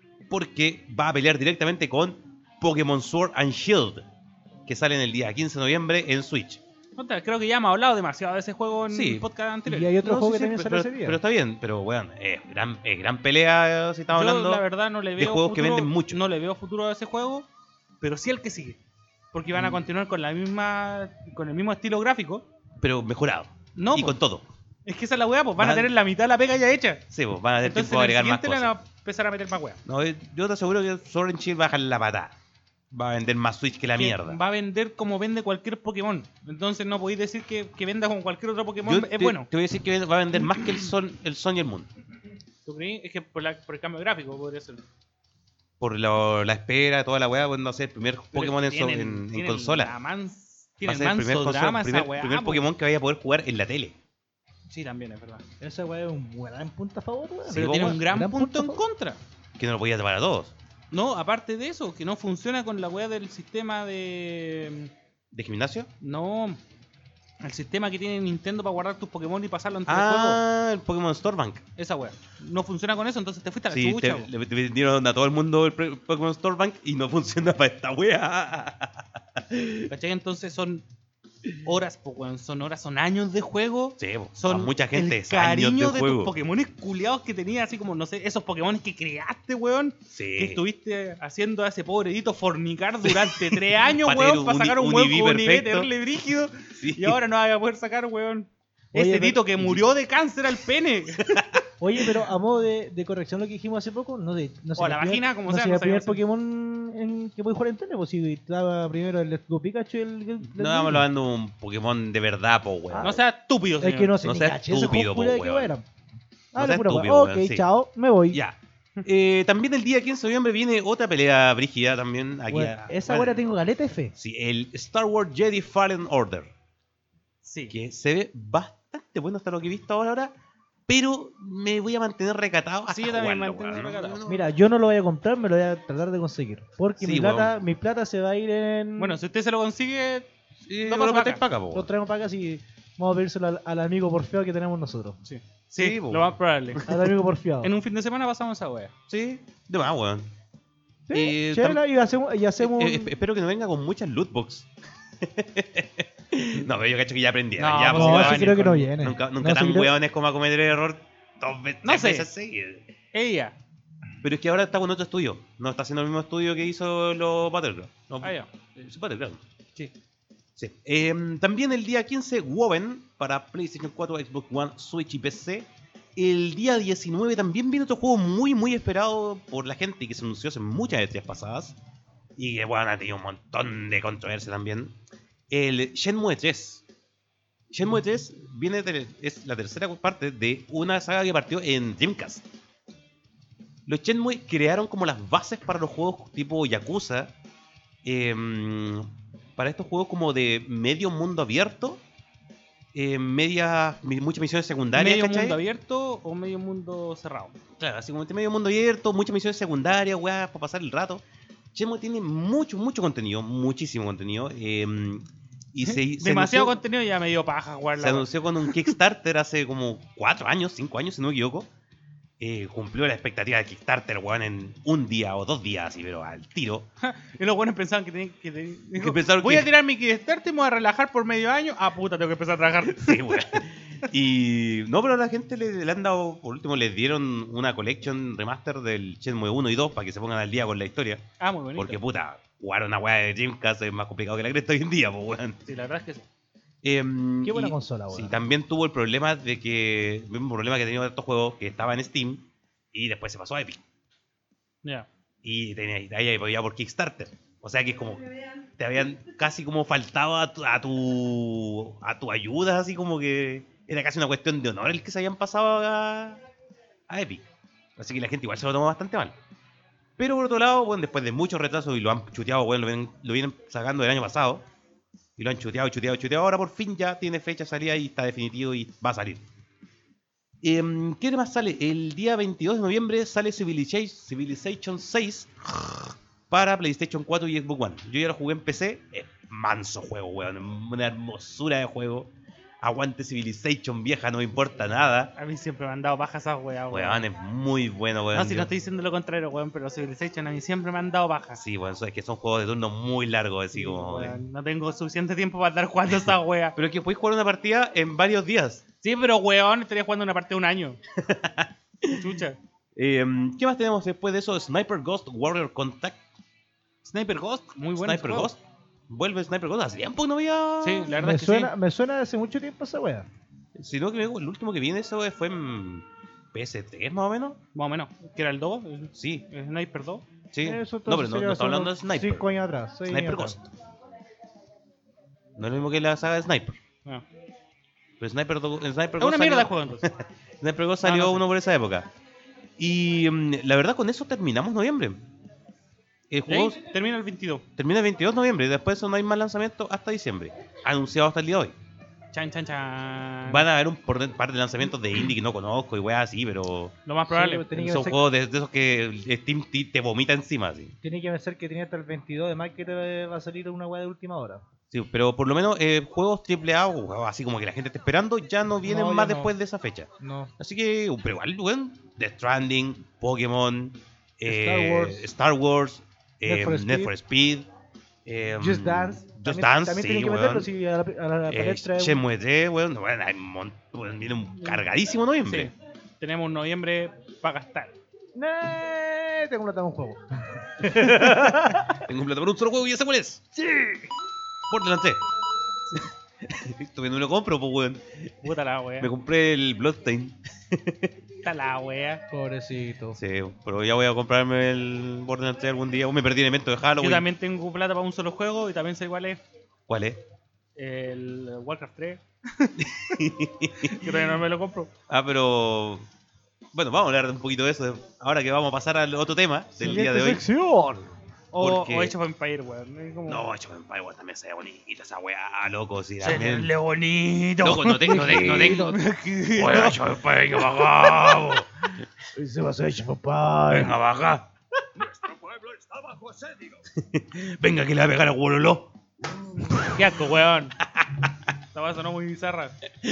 porque va a pelear directamente con Pokémon Sword and Shield, que salen el día quince de noviembre en Switch. Otra, creo que ya hemos hablado demasiado de ese juego en Sí. el podcast anterior. Y hay otro No, juego sí, que sí, también pero, sale ese pero- día. pero está bien, pero bueno, es gran, es gran pelea eh, si estamos Yo, hablando. la verdad, no le de veo juegos que futuro- venden mucho. No le veo futuro a ese juego, pero sí al que sigue. Porque van a Mm. continuar con la misma con el mismo estilo gráfico. Pero mejorado. No, y pues, con todo. es que esa es la weá, pues van a Van- tener la mitad de la pega ya hecha. Sí, pues van a tener Entonces tiempo de en el agregar más siguiente le van cosas. a empezar a meter más weá. No, eh, yo te aseguro que Sword and Shield va a bajar la patada. Va a vender más Switch que la Que mierda. Va a vender como vende cualquier Pokémon. Entonces no podéis decir que, que venda como cualquier otro Pokémon. Yo es te, bueno. te voy a decir que va a vender más que el Son, el Sun y el Moon. ¿Tú crees? Es que por, la- por el cambio gráfico podría ser. Por lo- la espera, toda la weá, bueno, no sé, el primer Pero Pokémon en, so- tienen- en- en tienen consola. la mans- Va a Tienen ser el primer, manso consola- drama primer, esa weá. primer po. Pokémon que vaya a poder jugar en la tele. Sí, también es verdad. Esa weá es un gran punto a favor, weón. Sí, Pero vos, tiene weón, un gran, gran punto punto en a favor. contra. Que no lo podía tapar a todos. No, aparte de eso, que no funciona con la weá del sistema de. ¿De gimnasio? No. El sistema que tiene Nintendo para guardar tus Pokémon y pasarlo entre juegos. Ah, el Pokémon Store Bank. Esa weá. No funciona con eso, entonces te fuiste a la Sí, chucha. te, po. le, te vendieron a todo el mundo el pre- Pokémon Store Bank y no funciona para esta wea. ¿Cachai? Entonces son horas, po, weón. Son horas, son años de juego. Sí, po, Son a mucha gente el es años cariño de de, juego. tus Pokémones culiados que tenías, así como, no sé, esos Pokémon que creaste, weón. Que Sí. estuviste haciendo a ese pobredito fornicar durante tres años, Pa' tener weón, para un sacar un uni- weón univí con un nivel perfecto. terrible brígido. Sí. Y ahora no va a poder sacar, weón. Oye, Ese pero- dito que murió de cáncer al pene. Oye, pero a modo de, de corrección lo que dijimos hace poco, no sé. No O la el primer- vagina, como no sea, sé, no el primer sabemos. Pokémon en que puedes jugar en tele, pues si estaba primero el Let's Go Pikachu y el. el- el No Mewtwo. estamos hablando de un Pokémon de verdad, po, weón. No sea estúpido, Es señor. que no sé, No ni seas caché ese estúpido, juego culiao de po, qué weón. era. No Ah, seas pura weá. estúpido, Ok, weón, sí. chao, me voy. Ya. Eh, también el día quince de noviembre viene otra pelea brígida también. Aquí Bueno, a- esa bueno, weá tengo galeta F. Sí, el Star Wars Jedi Fallen Order. Sí. Que se ve bastante bueno hasta lo que he visto ahora, ahora pero me voy a mantener recatado hasta Sí, yo también me jugarlo, mantengo weón. recatado. Mira, yo no lo voy a comprar, me lo voy a tratar de conseguir. Porque Sí, mi, plata, weón. mi plata se va a ir en. Bueno, si usted se lo consigue, Sí, No no lo pasa metes acá. para acá, po, lo weón. traemos para acá y vamos a pedírselo al, al amigo porfiado que tenemos nosotros. sí. Sí, Sí, po. lo más probable. Al amigo porfiado. En un fin de semana pasamos esa wea. Sí, de más, weón. Sí, Eh, chévere, tam- y hacemos, y hacemos Eh, un- eh, espero que no venga con muchas lootbox. No, pero yo cacho que ya aprendieron. No, ya, pues po, No, va a sí weón. venir creo que no con- viene. Nunca, nunca No, tan sí creo- weones como a cometer el error dos veces, No tres sé. veces seguidas. Ella. Pero es que ahora está con otro estudio. No está haciendo el mismo estudio que hizo los Battleground. No, Ah, ya. eh, Battleground. Sí. Sí. Eh, también el día quince, Woven para PlayStation cuatro, Xbox One, Switch y P C. El día diecinueve también viene otro juego muy, muy esperado por la gente y que se anunció hace muchas E tres pasadas. Y que, bueno, ha tenido un montón de controversia también. El Shenmue tres. Shenmue tres viene de- es la tercera parte de una saga que partió en Dreamcast. Los Shenmue crearon como las bases para los juegos tipo Yakuza. em, para estos juegos como de medio mundo abierto. eh, media, mi- muchas misiones secundarias, ¿Medio ¿cachai? mundo abierto o medio mundo cerrado? Claro, así como este medio mundo abierto, muchas misiones secundarias, weá, para pasar el rato. Shenmue tiene mucho, mucho contenido, muchísimo contenido. eh, y se, se Demasiado anunció, contenido y ya me dio paja jugarla. se anunció con un Kickstarter hace como cuatro años, cinco años, si no me equivoco. Eh, cumplió la expectativa de Kickstarter, weón, en un día o dos días, así, pero al tiro. Y los buenos pensaban que tenían que. tenían- dijo, pensaron voy que- a tirar mi Kickstarter y me voy a relajar por medio año. Ah, puta, tengo que empezar a trabajar. Sí, weón. Y no, pero a la gente le, le han dado, por último, les dieron una collection remaster del Shenmue uno y dos para que se pongan al día con la historia. Ah, muy bonito. Porque, puta, jugar una weá de Dreamcast es más complicado que la cresta hoy en día, pues, weón. Sí, la verdad es que sí. Em, Qué buena y- consola, Sí, weón. también tuvo el problema de que. El mismo problema que tenía estos juegos que estaba en Steam y después se pasó a Epic. Ya. Y tenía, ahí podía por Kickstarter. O sea que es como. Te habían casi como faltado a tu, a tu. a tu ayuda, así como que. Era casi una cuestión de honor el que se habían pasado a. a Epic. Así que la gente igual se lo tomó bastante mal. Pero por otro lado, bueno, después de muchos retrasos y lo han chuteado, bueno, lo vienen, lo vienen sacando el año pasado. Y lo han chuteado, chuteado, chuteado. Ahora por fin ya tiene fecha de salida y está definitivo y va a salir. Em, ¿Qué más sale? El día veintidós de noviembre sale Civilization, Civilization seis para PlayStation cuatro y Xbox One. Yo ya lo jugué en P C. Es manso juego, weón. Una hermosura de juego. Aguante Civilization, vieja, no me importa nada. A mí siempre me han dado bajas esas weas, weón. Weón, es muy bueno, weón. No, si Yo- no estoy diciendo lo contrario, weón, pero Civilization a mí siempre me han dado bajas. Sí, bueno, es que son juegos de turno muy largos, así Sí, como. weón, no tengo suficiente tiempo para estar jugando esa wea. Pero es que podéis jugar una partida en varios días. Sí, pero weón, estaría jugando una partida de un año. Chucha. Eh, ¿Qué más tenemos después de eso? Sniper Ghost Warrior Contact. Sniper Ghost, muy bueno. Sniper Ghost. Vuelve Sniper Ghost. Hace tiempo que no había. Sí, la verdad Me es que suena, sí. me suena de hace mucho tiempo esa wea. Si no, que el último que viene eso fue en P S tres más o menos. Más o menos. ¿Que era el dos? Sí, ¿El Sniper dos? sí. Eso No, pero entonces no, sería no está hace hablando de unos Sniper. Cinco años atrás. seis Sniper años Ghost. atrás. No es lo mismo que la saga de Sniper. No. Pero Sniper, Do- Sniper Es Ghost una mierda de salió- juego entonces. Sniper Ghost No, salió no sé. uno por esa época. Y mm, la verdad, con eso terminamos noviembre. El Y juego ahí termina el veintidós. termina el veintidós de noviembre y después eso no hay más lanzamientos hasta diciembre. Anunciado hasta el día de hoy. Chan, chan, chan. Van a haber un por- par de lanzamientos de indie que no conozco y weas así, pero Lo más probable. Sí, Tenía que son ser- juegos de, de esos que Steam te, te vomita encima. Así. Tiene que ser que tenía hasta el veintidós de mayo que te va a salir una wea de última hora. Sí, pero por lo menos eh, juegos triple A o juegos así como que la gente está esperando ya no vienen No, ya más no. después de esa fecha. No. Así que, uh, pero igual, weón, Death Stranding, Pokémon, eh, Star Wars. Star Wars, eh, Need for Need Speed. for Speed, eh, Just Dance. Just también, Dance, También sí, tienen que weón. meterlo si a la, a la Eh, palestra. es- Shenmue tres, weón, bueno, hay un mon- weón, viene un cargadísimo noviembre. Sí. Tenemos un noviembre para gastar. Nee, tengo plata en un juego. Tengo un plato por un solo juego y ya sé cuál es. Sí. Por delante. Esto que no me lo compro, pues, weón. Puta la wea. Me compré el Bloodstain. Puta la wea. Pobrecito. Sí, pero ya voy a comprarme el Borderlands tres algún día. O me perdí el evento de Halloween. Yo también tengo plata para un solo juego y también sé cuál es. ¿Cuál es? El Warcraft tres. Yo todavía no me lo compro. Ah, pero... Bueno, vamos a hablar un poquito de eso. Ahora que vamos a pasar al otro tema del día Siguiente de hoy. sección. O, Porque- o Age of Empire, weón. Es como- No, Age of Empires, weón, también se ve bonita esa weá, loco. Sí, Se también. le bonito. Loco, no tengo, no tengo, no tengo. Weón, Age of Empires, que bajamos. Ese va a ser Age of Empires. Venga, baja. Venga, que le va a pegar a Wololo. Qué asco, weón. Esta weá sonó muy bizarra.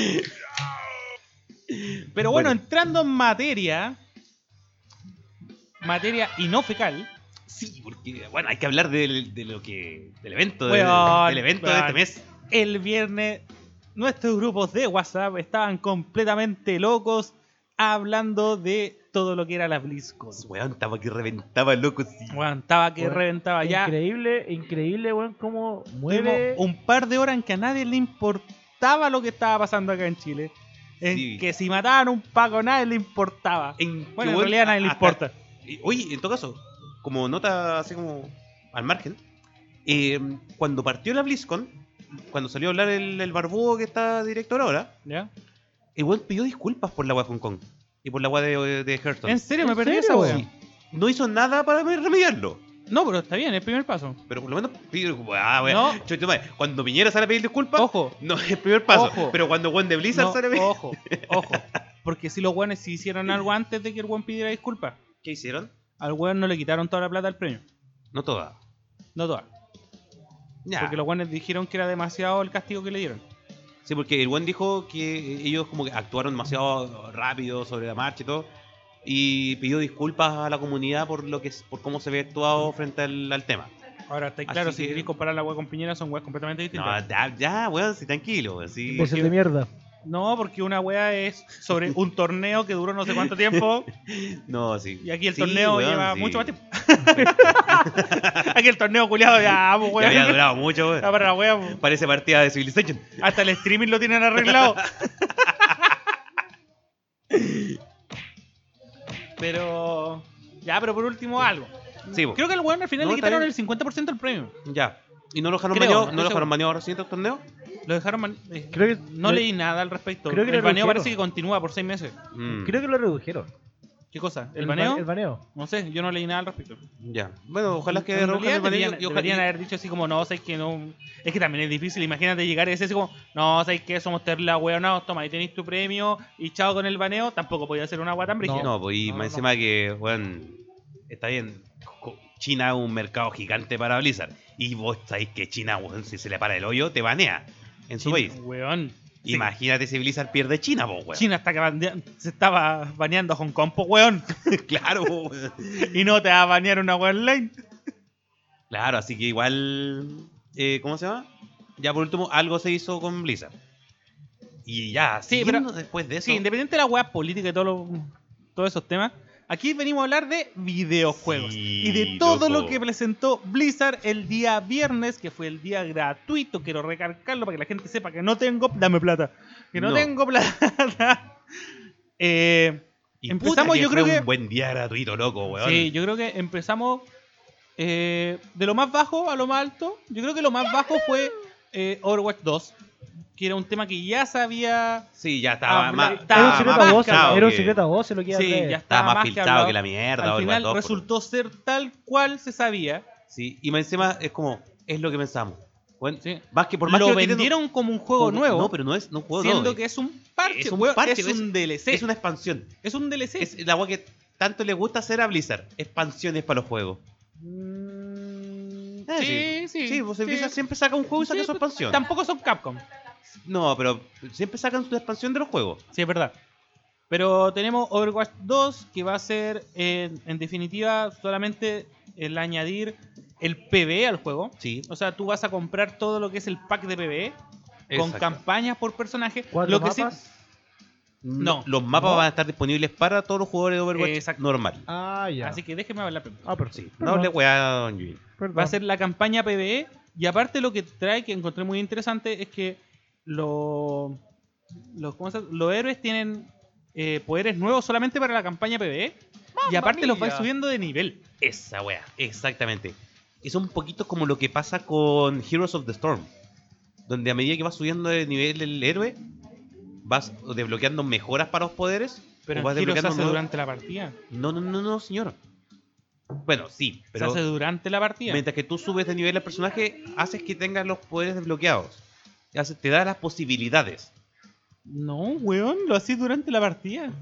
Pero bueno, Bueno. entrando en materia. Materia y no fecal. Sí, porque, bueno, hay que hablar del, de lo que, del evento, del, Weón, del evento de weón. este mes. El viernes, nuestros grupos de WhatsApp estaban completamente locos hablando de todo lo que era la BlizzCon. Weón, estaba que reventaba, loco. Sí. Weón, estaba que Weón, reventaba ya. Increíble, increíble, weón, cómo Tuvimos mueve. un par de horas en que a nadie le importaba lo que estaba pasando acá en Chile. En Sí. que si mataban a un Paco a nadie le importaba. En que, Bueno, en weón, realidad a nadie le hasta- importa. y- Oye, en todo caso, como nota así como al margen, eh, cuando partió la BlizzCon, cuando salió a hablar el, el barbudo que está director ahora, ¿Ya? el weón pidió disculpas por la weá de Hong Kong y por la weá de, de Hearthstone. ¿En serio? ¿En Me perdí serio, esa wea. weón? No hizo nada para remediarlo. No, pero está bien, es el primer paso. Pero por lo menos pidió ah, weá, No. chucha madre, cuando Piñera sale a pedir disculpas, Ojo. no es el primer paso. Ojo. Pero cuando Juan de Blizzard No, sale a pedir... ojo, ojo. Porque si los weones sí hicieron algo antes de que el weón pidiera disculpas, ¿Qué hicieron? al weón no le quitaron toda la plata al premio. No toda. No toda. Ya. Porque los weones dijeron que era demasiado el castigo que le dieron. Sí, porque el buen dijo que ellos como que actuaron demasiado rápido sobre la marcha y todo. Y pidió disculpas a la comunidad por lo que por cómo se había actuado frente al, al tema. Ahora, está Así claro, si que- queréis comparar la weá con Piñera, son weas completamente No, distintas. ya, ya, weón, sí, tranquilo, weón, sí. Imbécil de mierda. No, porque una weá es sobre un torneo que duró no sé cuánto tiempo No, sí. y aquí el Sí, torneo weón, lleva sí. mucho más tiempo. Aquí el torneo culiado ya, pues, Ya weón. había durado mucho, weón. Ya para la wea, pues. Parece partida de Civilization. Hasta el streaming lo tienen arreglado. Pero. Ya, pero por último algo. Sí, po. Creo que al weón al final No, le está quitaron bien. el cincuenta por ciento del premio. Ya. ¿Y no lo dejaron Creo, baneado? no ¿No lo estoy dejaron seguro. baneado a los siguientes torneos? Lo dejaron. man- eh, Creo que no lo- leí nada al respecto. creo que el lo baneo redujeron. parece que continúa por seis meses. Mm, Creo que lo redujeron. ¿Qué cosa? ¿El, ba- baneo? El baneo. No sé, yo no leí nada al respecto. Ya. Bueno, ojalá que En reduzcan realidad el baneo. deberían, y ojalá- deberían haber dicho así como, no, sabes que no. Es que también es difícil, imagínate llegar y decir así como, no, sabes que somos terribles hueonados, toma, ahí tenéis tu premio y chao con el baneo. Tampoco podía ser una agua tan brígida. No, pues y No, más no. encima que, weón, está bien. Co- China es un mercado gigante para Blizzard. Y vos sabéis que China, weón, si se le para el hoyo, te banea en su China, país. weón. Sí, Imagínate si Blizzard pierde China, vos, weón. China está que bandea- se estaba baneando a Hong Kong, po, weón. Claro, weón. Y no te va a banear una weón online. Claro, así que igual. Eh, ¿Cómo se llama? Ya por último, algo se hizo con Blizzard. Y ya, Sí, siguiendo pero- después de eso. Sí, independiente de la weá política y todo lo- todos esos temas, aquí venimos a hablar de videojuegos. Sí, y de todo loco. lo que presentó Blizzard el día viernes, que fue el día gratuito. Quiero recalcarlo para que la gente sepa que no tengo. Dame plata. Que no, No. tengo plata. eh, y empezamos, puta que yo fue creo que- un buen día gratuito, loco, weón. sí, yo creo que empezamos eh, de lo más bajo a lo más alto. Yo creo que lo más bajo fue eh, Overwatch dos, que era un tema que ya sabía. Sí, ya estaba Ah, más. era un Era un más secreto a voces, filtrado era un que- secreto a voces lo que iba a Sí, traer. ya Estaba más más filtrado hablado. que la mierda. Al Overwatch final dos, por- resultó ser tal cual se sabía. Sí, y más encima es como, es lo que pensamos. Bueno, Sí. más que por más lo que quiten- vendieron como un juego como- nuevo, No, pero no es no, un juego siendo nuevo. que es un parche, Es un weón, parche, es es- un D L C. Es una expansión. Es un D L C. Es la agua que tanto le gusta hacer a Blizzard. Expansiones para los juegos. Mm, Eh, sí, sí. Sí, pues sí. Blizzard siempre saca un juego y saca Sí, su pues, expansión. Tampoco son Capcom. No, pero siempre sacan su expansión de los juegos. Sí, es verdad. Pero tenemos Overwatch dos, que va a ser, eh, en definitiva, solamente el añadir el PvE al juego. Sí. O sea, tú vas a comprar todo lo que es el pack de PvE con Exacto. campañas por personaje. ¿Cuatro Lo que sí- mapas? No. Los mapas No. van a estar disponibles para todos los jugadores de Overwatch Exacto. normal. Ah, ya. Así que déjeme hablar primero. Ah, pero Sí. sí. No le weá a Don Yui. Va a ser la campaña PvE. Y aparte lo que trae, que encontré muy interesante, es que lo- los, ¿cómo se llama? los héroes tienen eh, poderes nuevos solamente para la campaña PvE. Y aparte los vais mía! subiendo de nivel. Esa weá. Exactamente. Es un poquito como lo que pasa con Heroes of the Storm. Donde a medida que vas subiendo de nivel el héroe, vas desbloqueando mejoras para los poderes. Pero o vas en Heroes se desbloqueando hace nuevos- durante la partida. No, no, no, no, señor. Bueno, sí, pero se hace durante la partida. mientras que tú subes de nivel al personaje, haces que tengas los poderes desbloqueados. Hace- Te da las posibilidades. No, weón, lo hacís durante la partida.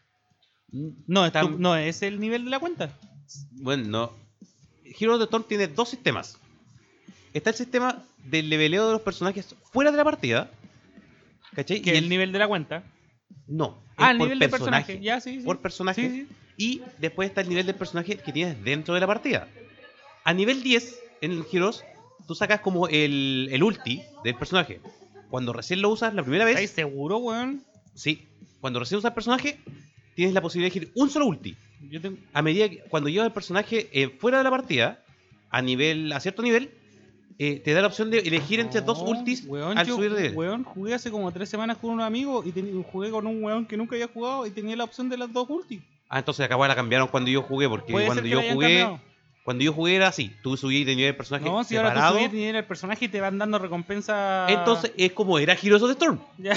No, está, Tú- no es el nivel de la cuenta. Bueno, no. Heroes of the Storm tiene dos sistemas. Está el sistema del leveleo de los personajes fuera de la partida. ¿Cachai? Que Y es el nivel de la cuenta. No. Ah, es el por nivel del personaje. Ya, sí, sí. Por personaje. Sí, sí. Y después está el nivel del personaje que tienes dentro de la partida. A nivel diez, en el Heroes, tú sacas como el, el ulti del personaje. Cuando recién lo usas la primera ¿Estáis vez, seguro, weón? sí. Cuando recién usas el personaje, tienes la posibilidad de elegir un solo ulti. Yo tengo... A medida que cuando llevas el personaje eh, fuera de la partida, a nivel a cierto nivel, eh, te da la opción de elegir entre dos No, ultis weón, al yo, subir de nivel. weón, jugué hace como tres semanas con un amigo y teni- jugué con un weón que nunca había jugado y tenía la opción de las dos ultis. Ah, entonces acá la cambiaron cuando yo jugué, porque Puede cuando ser que yo la hayan jugué, cambiado. cuando yo jugué era así, tú subías de nivel el personaje No, si ahora separado. tú subís de nivel el personaje y te van dando recompensa. Entonces es como era Heroes of the Storm. Ya.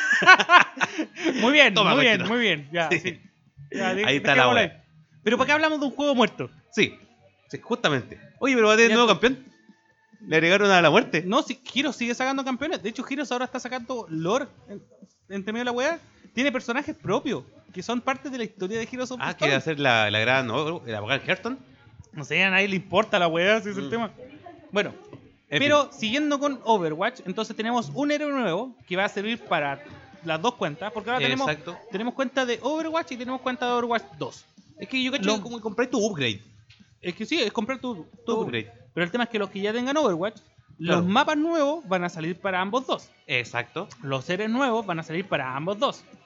Muy bien, Toma, muy bien, Martino. muy bien. Ya, Sí. sí. Ya, de- Ahí está la dejémoslo wea. ahí. Pero ¿para qué hablamos de un juego muerto? Sí, sí, justamente. Oye, pero va a tener Ya nuevo tú- campeón. Le agregaron a la muerte. No, si Heroes sigue sacando campeones. De hecho, Heroes ahora está sacando lore en- entre medio de la weá. Tiene personajes propios que son parte de la historia de Heroes of the Ah, Storm. quiere hacer la, la gran, ¿no? La gran Hearthstone. No sé, a nadie le importa la weá, ese es el Mm. tema. Bueno, En pero siguiendo con Overwatch, entonces tenemos un héroe nuevo que va a servir para las dos cuentas. Porque ahora fin. tenemos, Exacto. tenemos cuenta de Overwatch y tenemos cuenta de Overwatch dos. Es que yo cacho Lo- que como compré tu upgrade. Es que sí, es comprar tu, Tu tu upgrade. Pero el tema es que los que ya tengan Overwatch, Claro. los mapas nuevos van a salir para ambos dos. Exacto. Los seres nuevos van a salir para ambos dos.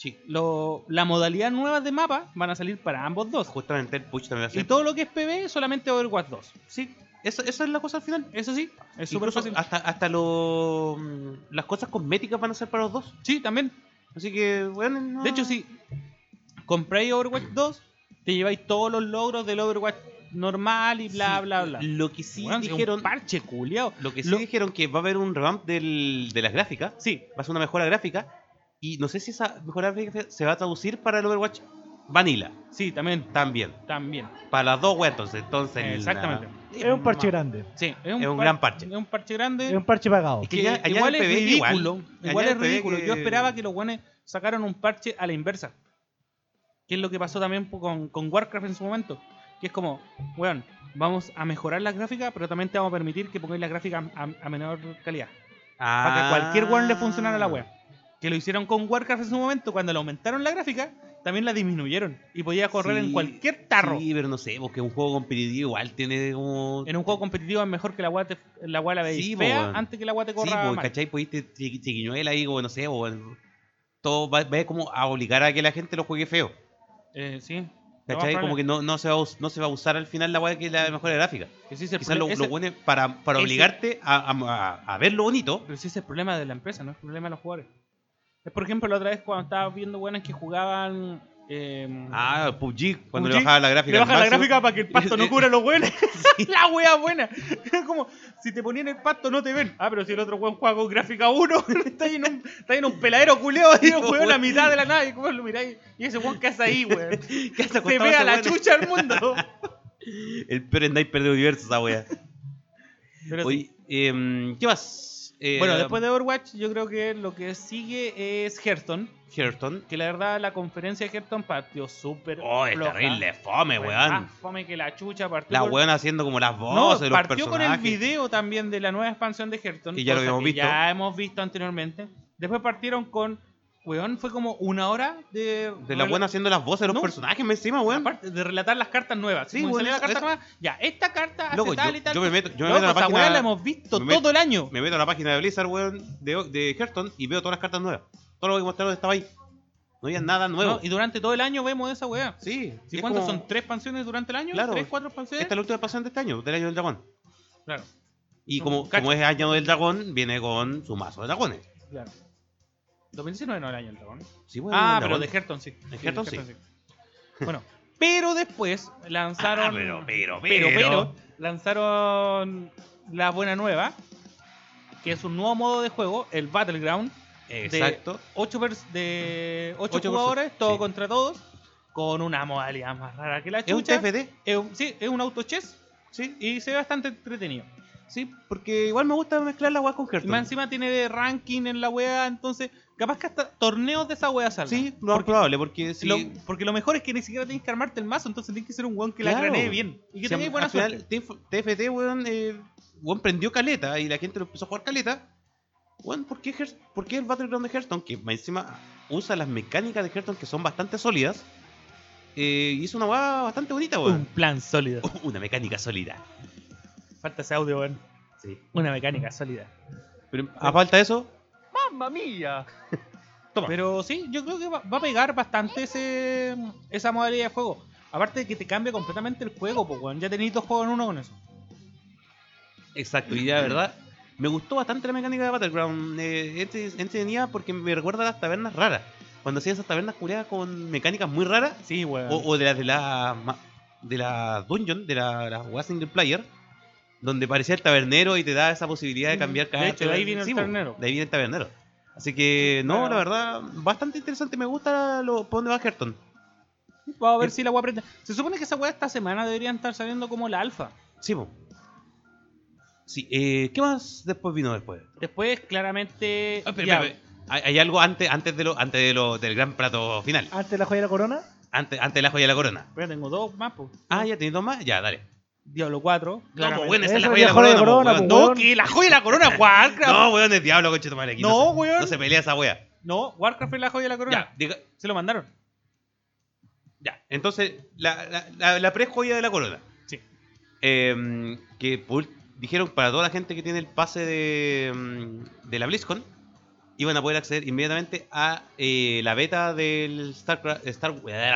Sí. Lo, la modalidad nueva de mapa van a salir para ambos dos. Justamente el push también va a ser. Y todo lo que es PvE solamente Overwatch dos. Sí, eso, esa es la cosa al final. Eso sí, es súper Incluso fácil. hasta, hasta lo, mm, las cosas cosméticas van a ser para los dos. Sí, también. Así que, bueno, no- De hecho, si compráis Overwatch dos, te lleváis todos los logros del Overwatch normal y bla, Sí, bla, bla. Lo que sí Weón, es un dijeron, parche culiao. lo que sí Lo- dijeron que va a haber un revamp del, de las gráficas. Sí, Va a ser una mejora gráfica. Y no sé si esa mejora gráfica se va a traducir para el Overwatch Vanilla. sí, también. También. También. Para las dos weas, entonces. entonces Exactamente. Es un parche ma- grande. Sí, es Es un par- gran parche. Es un parche grande. Es un parche pagado. Es que que ya- allá igual en es el P B igual. ridículo. Allá Igual en es el P B ridículo. que- Yo esperaba que los guanes sacaran un parche a la inversa. Que es lo que pasó también con, con Warcraft en su momento. Que es como, weón, vamos a mejorar las gráficas, pero también te vamos a permitir que pongáis las gráficas a, a menor calidad. Ah. Para que a cualquier weón le funcionara la wea. Que lo hicieron con Warcraft en su momento, cuando le aumentaron la gráfica, también la disminuyeron. Y podía correr Sí, en cualquier tarro. Sí, pero no sé, porque un juego competitivo igual tiene como. En un juego competitivo es mejor que la wea, te, la wea la veis Sí, po, fea weón. antes que la wea te Sí, corra pues, mal. ¿cachai? Pudiste chiqui- chiquiñuela ahí, como no sé, o bueno, todo va, va como a obligar a que la gente lo juegue feo. Eh, sí. ¿Cachai? No, Como que no, no, se va a, us- no se va a usar al final la weá que es la mejor gráfica. Que sí es el Quizás lo, problema- lo ese- pone para, para ese- obligarte a, a, a ver lo bonito. Pero ese es el problema de la empresa, no es el problema de los jugadores. Es por ejemplo la otra vez cuando estaba viendo buenas que jugaban. Eh, Ah, P U B G, cuando P U B G, le bajaba la gráfica. le baja al la máximo. gráfica para que el pasto no cubra los buenos. La wea buena. Es como, si te ponían el pasto no te ven. Ah, pero si el otro weón juega con gráfica uno, está ahí en un, está ahí en un peladero culeado y un weón a mitad de la nada. Y como lo miráis, y ese weón que hace ahí, weón. ¿Qué hace Se acostado ve a ese la weón? chucha al mundo. El peor sniper de universo, esa weá. Pero sí. Oye, em, ¿qué más? Eh, Bueno, después de Overwatch, yo creo que lo que sigue es Hearthstone. Hearthstone. Que la verdad, la conferencia de Hearthstone partió súper. Oh, es floja. terrible, fome, Fue weón. más fome que la chucha. Partió La con- weón haciendo como las No, voces, los partió con el personajes. video también de la nueva expansión de Hearthstone. Que ya lo cosa habíamos que visto. Ya hemos visto anteriormente. Después partieron con. Weón, fue como una hora de. De la rela- buena haciendo las voces de los No. personajes me encima, weón. Aparte de relatar las cartas nuevas. Sí, Como weón, salía la eso- carta eso- nueva. Ya, esta carta hace Loco, tal yo- y tal. yo me meto- yo me Loco, meto a la esa página- weá la hemos visto me met- todo el año. Me meto a la página de Blizzard, weón, de, de Hearthstone y veo todas las cartas nuevas. Todo lo que mostraron estaba ahí. No había nada nuevo. No, y durante todo el año vemos esa weá. Sí. ¿Sí, es ¿Cuántas como- son? ¿Tres expansiones durante el año? Claro. ¿Tres, cuatro expansiones? Esta es la última expansión de este año, del año del dragón. Claro, Y No, como, cacho. como es año del dragón, viene con su mazo de dragones. claro. dos mil diecinueve no era el año del dragón. Sí, weón, Ah, el pero dragón. de Hearthstone sí. De Sí, Hearthstone, sí. Bueno, pero después lanzaron. Ah, pero, pero, pero, pero. pero, lanzaron la buena nueva, que es un nuevo modo de juego, el Battleground, Exacto. ocho vers- de ocho Ocho jugadores, versus- todo sí. contra todos, con una modalidad más rara que la Es un chucha. T F T. Es un- sí, es un auto chess Sí, y se ve bastante entretenido. sí, porque igual me gusta mezclar la weá con Y más Hearthstone. encima tiene de ranking en la wea, entonces capaz que hasta torneos de esa wea salgan. Sí, lo más porque, probable, porque si... lo, porque lo mejor es que ni siquiera tienes que armarte el mazo, entonces tienes que ser un weón que la Claro. granee bien y que si tengáis buena al final, suerte. T F T, weón, eh, weón, prendió caleta y la gente lo empezó a jugar caleta. Weón, ¿por qué, Hearth- ¿por qué el Battleground de Hearthstone, que más encima usa las mecánicas de Hearthstone que son bastante sólidas, eh, y es una weá bastante bonita, Un weón? plan sólido. Una mecánica sólida. Falta ese audio, weón. Sí. Una mecánica sólida. Pero a falta de eso, ¡Mamma mía! toma. Pero sí, yo creo que va, va a pegar bastante ese, esa modalidad de juego. Aparte de que te cambia completamente el juego, pues, weón. Ya tenéis dos juegos en uno con eso. Exacto, y la verdad, me gustó bastante la mecánica de Battleground. Eh, entre- entretenida porque me recuerda a las tabernas raras. Cuando hacían esas tabernas culiadas con mecánicas muy raras, Sí, weón. o, o de las de la ma- de la dungeon, de la, la weá single player, donde parecía el tabernero y te da esa posibilidad de cambiar cada De hecho, de ahí viene el Sí, po, tabernero. de ahí viene el tabernero. Así que, no, Claro. la verdad, bastante interesante. Me gusta lo, por dónde va Hearthstone. Vamos a ver Eh, si la weá aprende. Se supone que esa weá esta semana deberían estar saliendo como la alfa. Sí, po. Sí, eh, ¿qué más después vino después? Después, claramente. Ah, espera, ya, espera, espera. Hay, hay algo antes, antes, de lo, antes de lo, del gran plato final. Antes de la joya de la corona, Antes, antes de la joya de la corona. espera, tengo dos más, pues. Ah, ya tenéis dos más. Ya, dale. Diablo cuatro. No, claramente. pues, bueno, esa es Eso la es joya de la la joya de corona, corona, po, weón. po. No, weón. que la joya de la corona, Warcraft. No, weón, es diablo, coche tu madre. Aquí No, no, se, weón. no se pelea esa wea. No, Warcraft es la joya de la corona. Ya, diga, Se lo mandaron. ya. Entonces, la, la, la, la pre-joya de la corona. Sí. Eh, que por- dijeron para toda la gente que tiene el pase de, mm, de la BlizzCon, iban a poder acceder inmediatamente a eh, la beta del Starcraft, Star,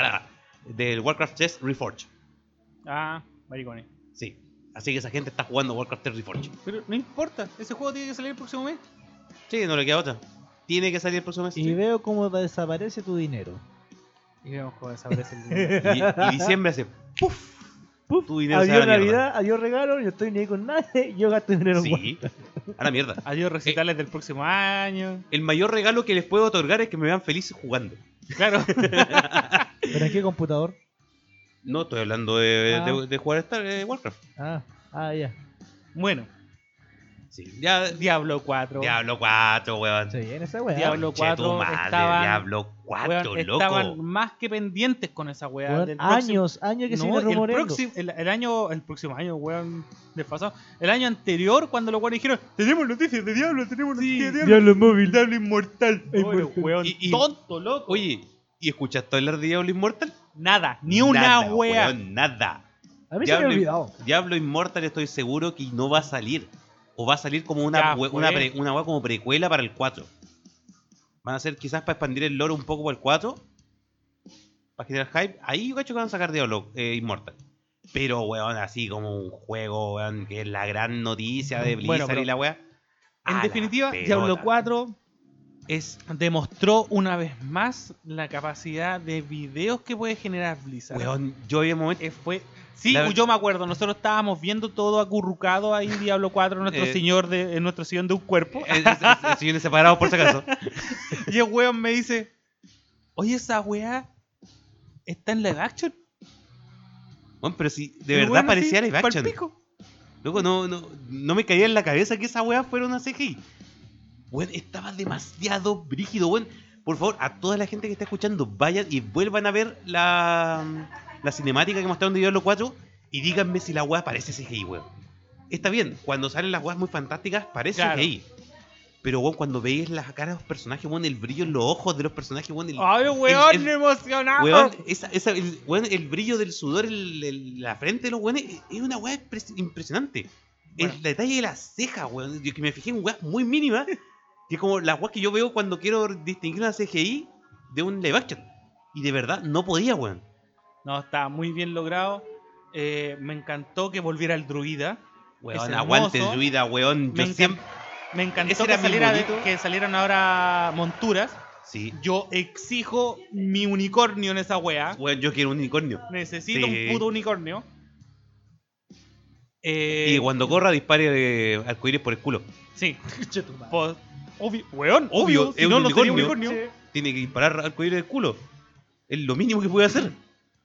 del Warcraft tres Reforged. Ah, maricones. Sí. Así que esa gente está jugando Warcraft tres Reforged. Pero no importa, ese juego tiene que salir el próximo mes. Sí, no le queda otra. Tiene que salir el próximo mes. Y sí. veo cómo desaparece tu dinero. Y vemos cómo desaparece el dinero. Y, y diciembre hace ¡puf! Puf, Tu dinero se va adiós a la mierda. Navidad, adiós regalo, yo estoy ni ahí con nadie, yo gasto dinero en Sí, a la mierda. Adiós recitales del próximo año. El mayor regalo que les puedo otorgar es que me vean felices jugando. Claro. ¿Pero en qué computador? No estoy hablando de, Ah. de, de jugar Star, eh, Warcraft. Ah, ah, ya. Bueno, Sí, ya. Diablo cuatro. Diablo cuatro, weón. Se viene esa weá. Diablo Conche tu cuatro madre, estaban- Diablo cuatro, Weón, loco. estaban más que pendientes con esa weá. Weón, Del próximo- años, años que se No, viene el, rumoreando. próximo, el, el año, el próximo año, weón, desfasado. El año anterior, cuando los weones dijeron, tenemos noticias de Diablo, tenemos noticias de Diablo. Diablo móvil. Diablo inmortal. Inmortal. Oye, weón, Y- y- tonto, loco. Oye, ¿y escuchaste hablar de Diablo Immortal? Nada, ni una Nada, wea. weón, nada. A mí se me Diablo, ha olvidado. Diablo Immortal estoy seguro que no va a salir. O va a salir como una Ya we- fue. una, pre- una wea como precuela para el cuatro. Van a ser quizás para expandir el lore un poco para el cuatro. Para generar hype. Ahí yo cacho que van a sacar Diablo eh, Immortal. Pero, weón, así como un juego, weón, que es la gran noticia de Blizzard Bueno, pero y la wea. En A la definitiva, pelota. Diablo cuatro Es, demostró una vez más la capacidad de videos que puede generar Blizzard. weón, yo había momentos. Eh, fue... Sí, La- yo me acuerdo, nosotros estábamos viendo todo acurrucado ahí, Diablo cuatro, nuestro Eh. señor de, en nuestro sillón de un cuerpo. Si viene separado por si acaso. Y el weón me dice, oye, esa weá está en live action. Bueno, pero si de El verdad weón parecía así, live action. palpico. Loco, no, no, no me caía en la cabeza que esa weá fuera una C G I. Weón, estaba demasiado brígido, weón. Por favor, a toda la gente que está escuchando, vayan y vuelvan a ver la, la cinemática que mostraron de Diablo cuatro y díganme si la weá parece C G I, weón. Está bien, cuando salen las weas muy fantásticas parece Claro. C G I. Pero weón, cuando veis las caras de los personajes, weón, el brillo en los ojos de los personajes, weón, el, Ay, weón, el- el- emocionado. weón, esa, esa, el, weón, el brillo del sudor en el- la frente de los weones es- es una weá impres- impresionante. Bueno. El detalle de las cejas, weón. Yo que me fijé en weas muy mínimas. Que es como las weas que yo veo cuando quiero distinguir una C G I de un live action. Y de verdad no podía, weón. No, está muy bien logrado. Eh, me encantó que volviera el druida. Weón, Es aguante hermoso. druida, weón. Me, Yo encan- siempre. me encantó Ese que, era mi saliera de- monito. que salieran ahora monturas. Sí. Yo exijo mi unicornio en esa wea. Weón, yo quiero un unicornio. Necesito Sí. un puto unicornio. Eh, Y cuando corra dispare eh, arcoíris por el culo. Sí. Che, tu madre. Pues, obvio, weón, Obvio, obvio. es Si un no, no sería unicornio. unicornio. Tiene que disparar arcoíris del culo. Es lo mínimo que puede hacer.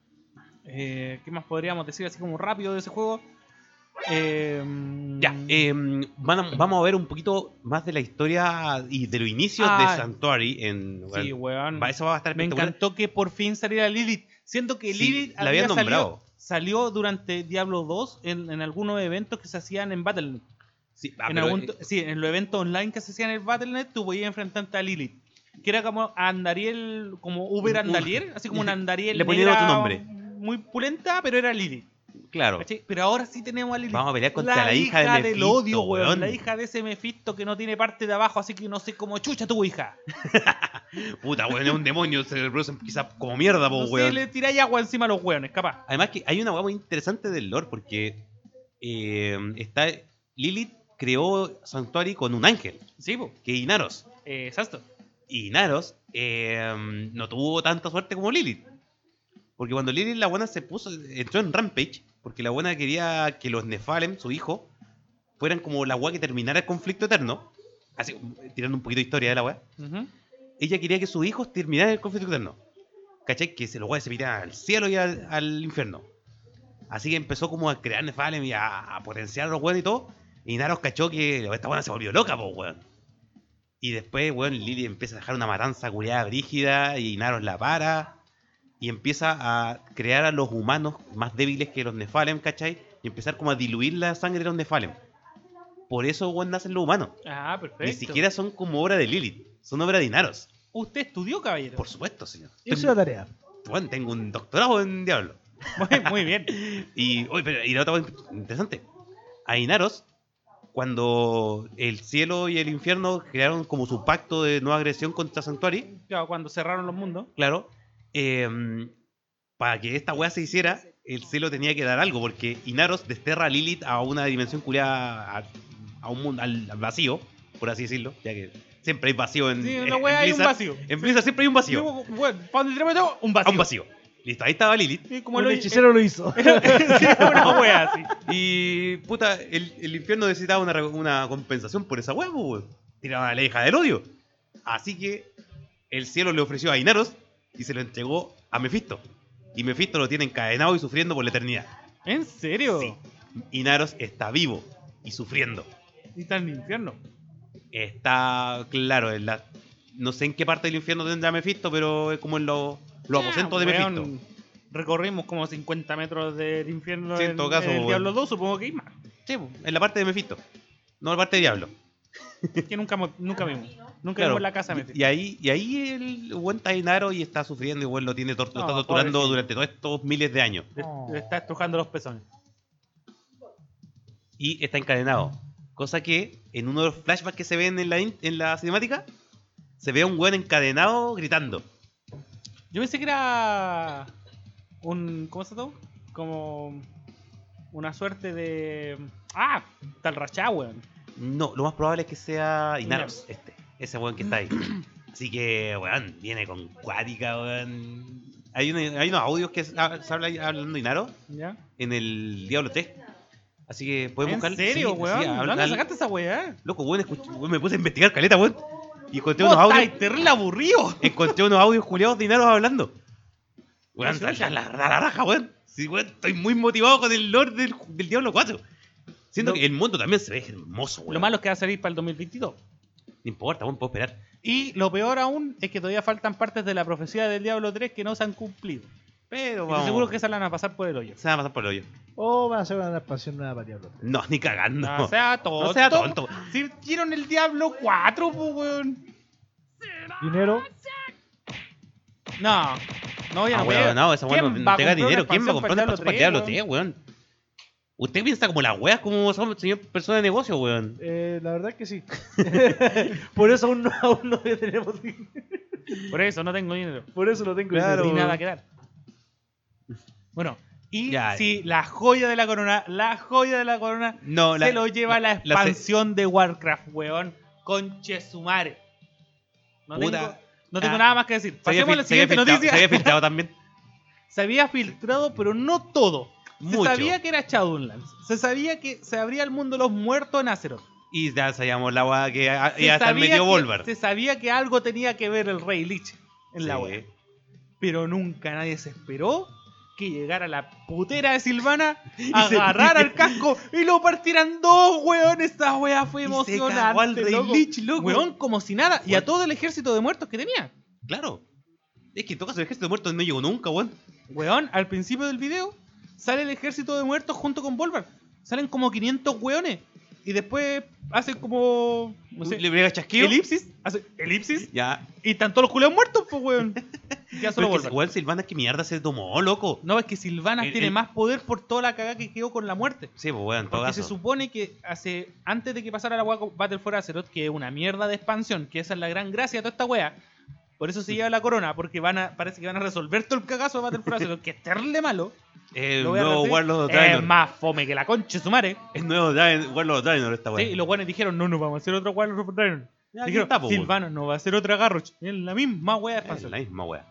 Eh, ¿Qué más podríamos decir así como rápido de ese juego? Eh, Ya, eh, van a- vamos a ver un poquito más de la historia y de los inicios Ah. de Sanctuary. En, sí, weón. va- eso va a estar Me espectacular. encantó que por fin saliera Lilith. Siento que Sí, Lilith la habían había nombrado. salido, salió durante Diablo dos en, en algunos eventos que se hacían en Battle net. Sí, ah, en pero, algún- eh, sí, en los eventos online que se hacían en el Battle net, tú podías enfrentarte a Lilith. Que era como Andariel, como Uber Un- Andariel, así como una Andariel Le ponían negra otro nombre. muy pulenta, pero era Lilith. claro. ¿Cachai? Pero ahora sí tenemos a Lilith. Vamos a pelear contra la, hija, de del Mephisto, odio, weón. weón. La hija de ese Mephisto que no tiene parte de abajo, así que no sé cómo chucha tu hija. Puta, weón, es un demonio. Se reproducen quizás como mierda, po, No sé, weón. le tiráis agua encima a los weones, capaz. Además que hay una weá muy interesante del lore porque eh, está Lilith creó Sanctuary con un ángel, Sí, po. que es Inaros. Eh, exacto. Y Inaros eh, no tuvo tanta suerte como Lilith. Porque cuando Lilith, la buena, se puso, entró en Rampage, porque la buena quería que los Nephalem, su hijo, fueran como la weá que terminara el conflicto eterno. Así, tirando un poquito de historia de la weá. Ujú. Ella quería que sus hijos terminaran el conflicto eterno. ¿Cachai? Que se los weones se piraran al cielo y al, al infierno. Así que empezó como a crear Nephalem y a, a potenciar a los weones y todo. Y Naros cachó que esta buena se volvió loca, po, weón. Y después, weón, Lily empieza a dejar una matanza culiada brígida y Naros la para. Y empieza a crear a los humanos más débiles que los Nephalem, ¿cachai? Y empezar como a diluir la sangre de los Nephalem. Por eso, weón, nacen los humanos. Ah, perfecto. Ni siquiera son como obra de Lilith, son obra de Inaros. ¿Usted estudió, caballero? Por supuesto, señor. Esa es Tengo, la tarea. weón, tengo un doctorado en Diablo. Muy, muy bien. Y, oye, pero, y la otra cosa interesante. A Inaros cuando el cielo y el infierno crearon como su pacto de no agresión contra Sanctuary, Claro, cuando cerraron los mundos. claro, eh, para que esta weá se hiciera, el cielo tenía que dar algo, porque Inaros desterra a Lilith a una dimensión culiada, a, a un mundo, al, al vacío, por así decirlo, ya que siempre hay vacío en, Sí, en en- la en wea hay un Blizzard. vacío. En Blizzard siempre hay un vacío. Digo, bueno, ¿para dónde tiramos todo? Un A vacío. un vacío. Listo, ahí estaba Lilith. Sí, como Un lo hechicero lo hizo. Sí, una wea así. Y puta, el, el infierno necesitaba una, re- una compensación por esa hueá, pues, weón. Tiraban a la hija del odio. Así que el cielo le ofreció a Inaros y se lo entregó a Mephisto. Y Mephisto lo tiene encadenado y sufriendo por la eternidad. ¿En serio? Sí. Inaros está vivo y sufriendo. Y está en el infierno. Está claro, en la, no sé en qué parte del infierno tendrá Mephisto, pero es como en los los aposentos de weón, Mephisto. Recorrimos como cincuenta metros del infierno Sí, en todo caso, el weón. Diablo dos, supongo que hay más. Sí, pues, en la parte de Mephisto. No en la parte de Diablo. Que nunca, mo- nunca vimos. Nunca Claro, vimos la casa. y, Mephisto. y ahí, y ahí el buen está Inaro y está sufriendo, igual lo tiene tor- lo No, está torturando pobrecito. durante todos estos miles de años. Le, Oh. le está estrujando los pezones. Y está encadenado. Cosa que en uno de los flashbacks que se ven en la, in- en la cinemática, se ve a un weón encadenado gritando. Yo pensé que era un. ¿Cómo se llama? Como una suerte de. ¡Ah! Tal rachá, weón. No, lo más probable es que sea Inaros. Inaros, este, ese weón que está ahí. Así que, weón, viene con cuática, weón. Hay, una- hay unos audios que se habla se habla ahí hablando de Inaro ¿Ya? en el Diablo tres. Así que pueden ¿En buscar. serio, sí, weón? sí, habla- ¿Dónde habla- sacaste esa weá? Loco, weón, escuché- weón, me puse a investigar caleta, weón. Y encontré ¿Cómo unos audios. estáis? Terrible aburrido. Encontré unos audios culiados de Inaros hablando. Weón, Eso da ya. la, da la raja, weón. Sí, weón, estoy muy motivado con el lore del, del Diablo cuatro. Siento Lo- que el mundo también se ve hermoso, weón. Lo malo es que va a salir para el dos mil veintidós. No importa, weón, puedo esperar. Y lo peor aún es que todavía faltan partes de la profecía del Diablo tres que no se han cumplido. Pero Estoy vamos. seguro que esas la van a pasar por el hoyo. Se va a pasar por el hoyo. O van a hacer una expansión nueva para Diablo. No, ni cagando. No sea tonto. No sea tonto. Si hicieron el Diablo cuatro, pues, weón. Dinero. No. No, ya Ah, no weón, veo. no, esa weón ¿Quién no va a entrega comprar dinero. una ¿Quién va a comprar una expansión expansión para el Diablo tres, tres, weón? Usted piensa como las weas, como son señor persona de negocio, weón. Eh, la verdad que sí. Por eso aún no, aún no tenemos dinero. Por eso no tengo dinero. Por eso no tengo Claro. Ni dinero. nada que dar. Bueno, y Ya. si la joya de la corona, la joya de la corona, No, la, se lo lleva la, la se- expansión de Warcraft, weón. Conchesumare. No Puta. tengo, no tengo Ah. nada más que decir. se había Pasemos a fil- la se había siguiente filtrado- noticia. Se había filtrado también. Se había filtrado, pero no todo. Mucho. Se sabía que era Shadowlands. Se sabía que se abría el mundo de los muertos en Azeroth. Y ya sabíamos la wea que a- Se iba a estar sabía medio que- Volvar. Se sabía que algo tenía que ver el Rey Lich en la Sí. web. Pero nunca nadie se esperó que llegara la putera de Silvana, se- agarrara el casco y lo partieran dos, weón. Esta wea fue Y se emocionante. cagó al Rey loco. Lich, loco. Weón, como si nada. Y a Weón. todo el ejército de muertos que tenía. Claro. Es que en todo caso el ejército de muertos no llegó nunca, weón. Weón, al principio del video sale el ejército de muertos junto con Volvar. Salen como quinientos weones. Y después hacen como. No sé. Le brega chasquido. Elipsis. Hace elipsis. Ya. Y están todos los culeos muertos, pues, weón. Ya solo Pero es que Volvar. igual Silvana, que mierda se tomó, loco. No, es que Silvanas El- tiene el- más poder por toda la cagada que quedó con la muerte. Sí, pues weón, en todo Porque caso. se supone que hace antes de que pasara la wea con Battle for Azeroth, que es una mierda de expansión, que esa es la gran gracia de toda esta wea. Por eso se lleva la corona, porque van a, parece que van a resolver todo el cagazo de Battle for Azeroth, que es terrible malo. El Lo voy a nuevo repetir. Warlord of Es Draenor. más fome que la concha de su madre. El nuevo Draen- Warlord of Draenor esta Sí, weón. y los guanes dijeron, no, no, vamos a hacer otro Warlord of Draenor. Ya, aquí Dijeron, está, po, weón. Silvano no va a hacer otra Garrosh. Es la misma wea de Es expansión. la misma wea.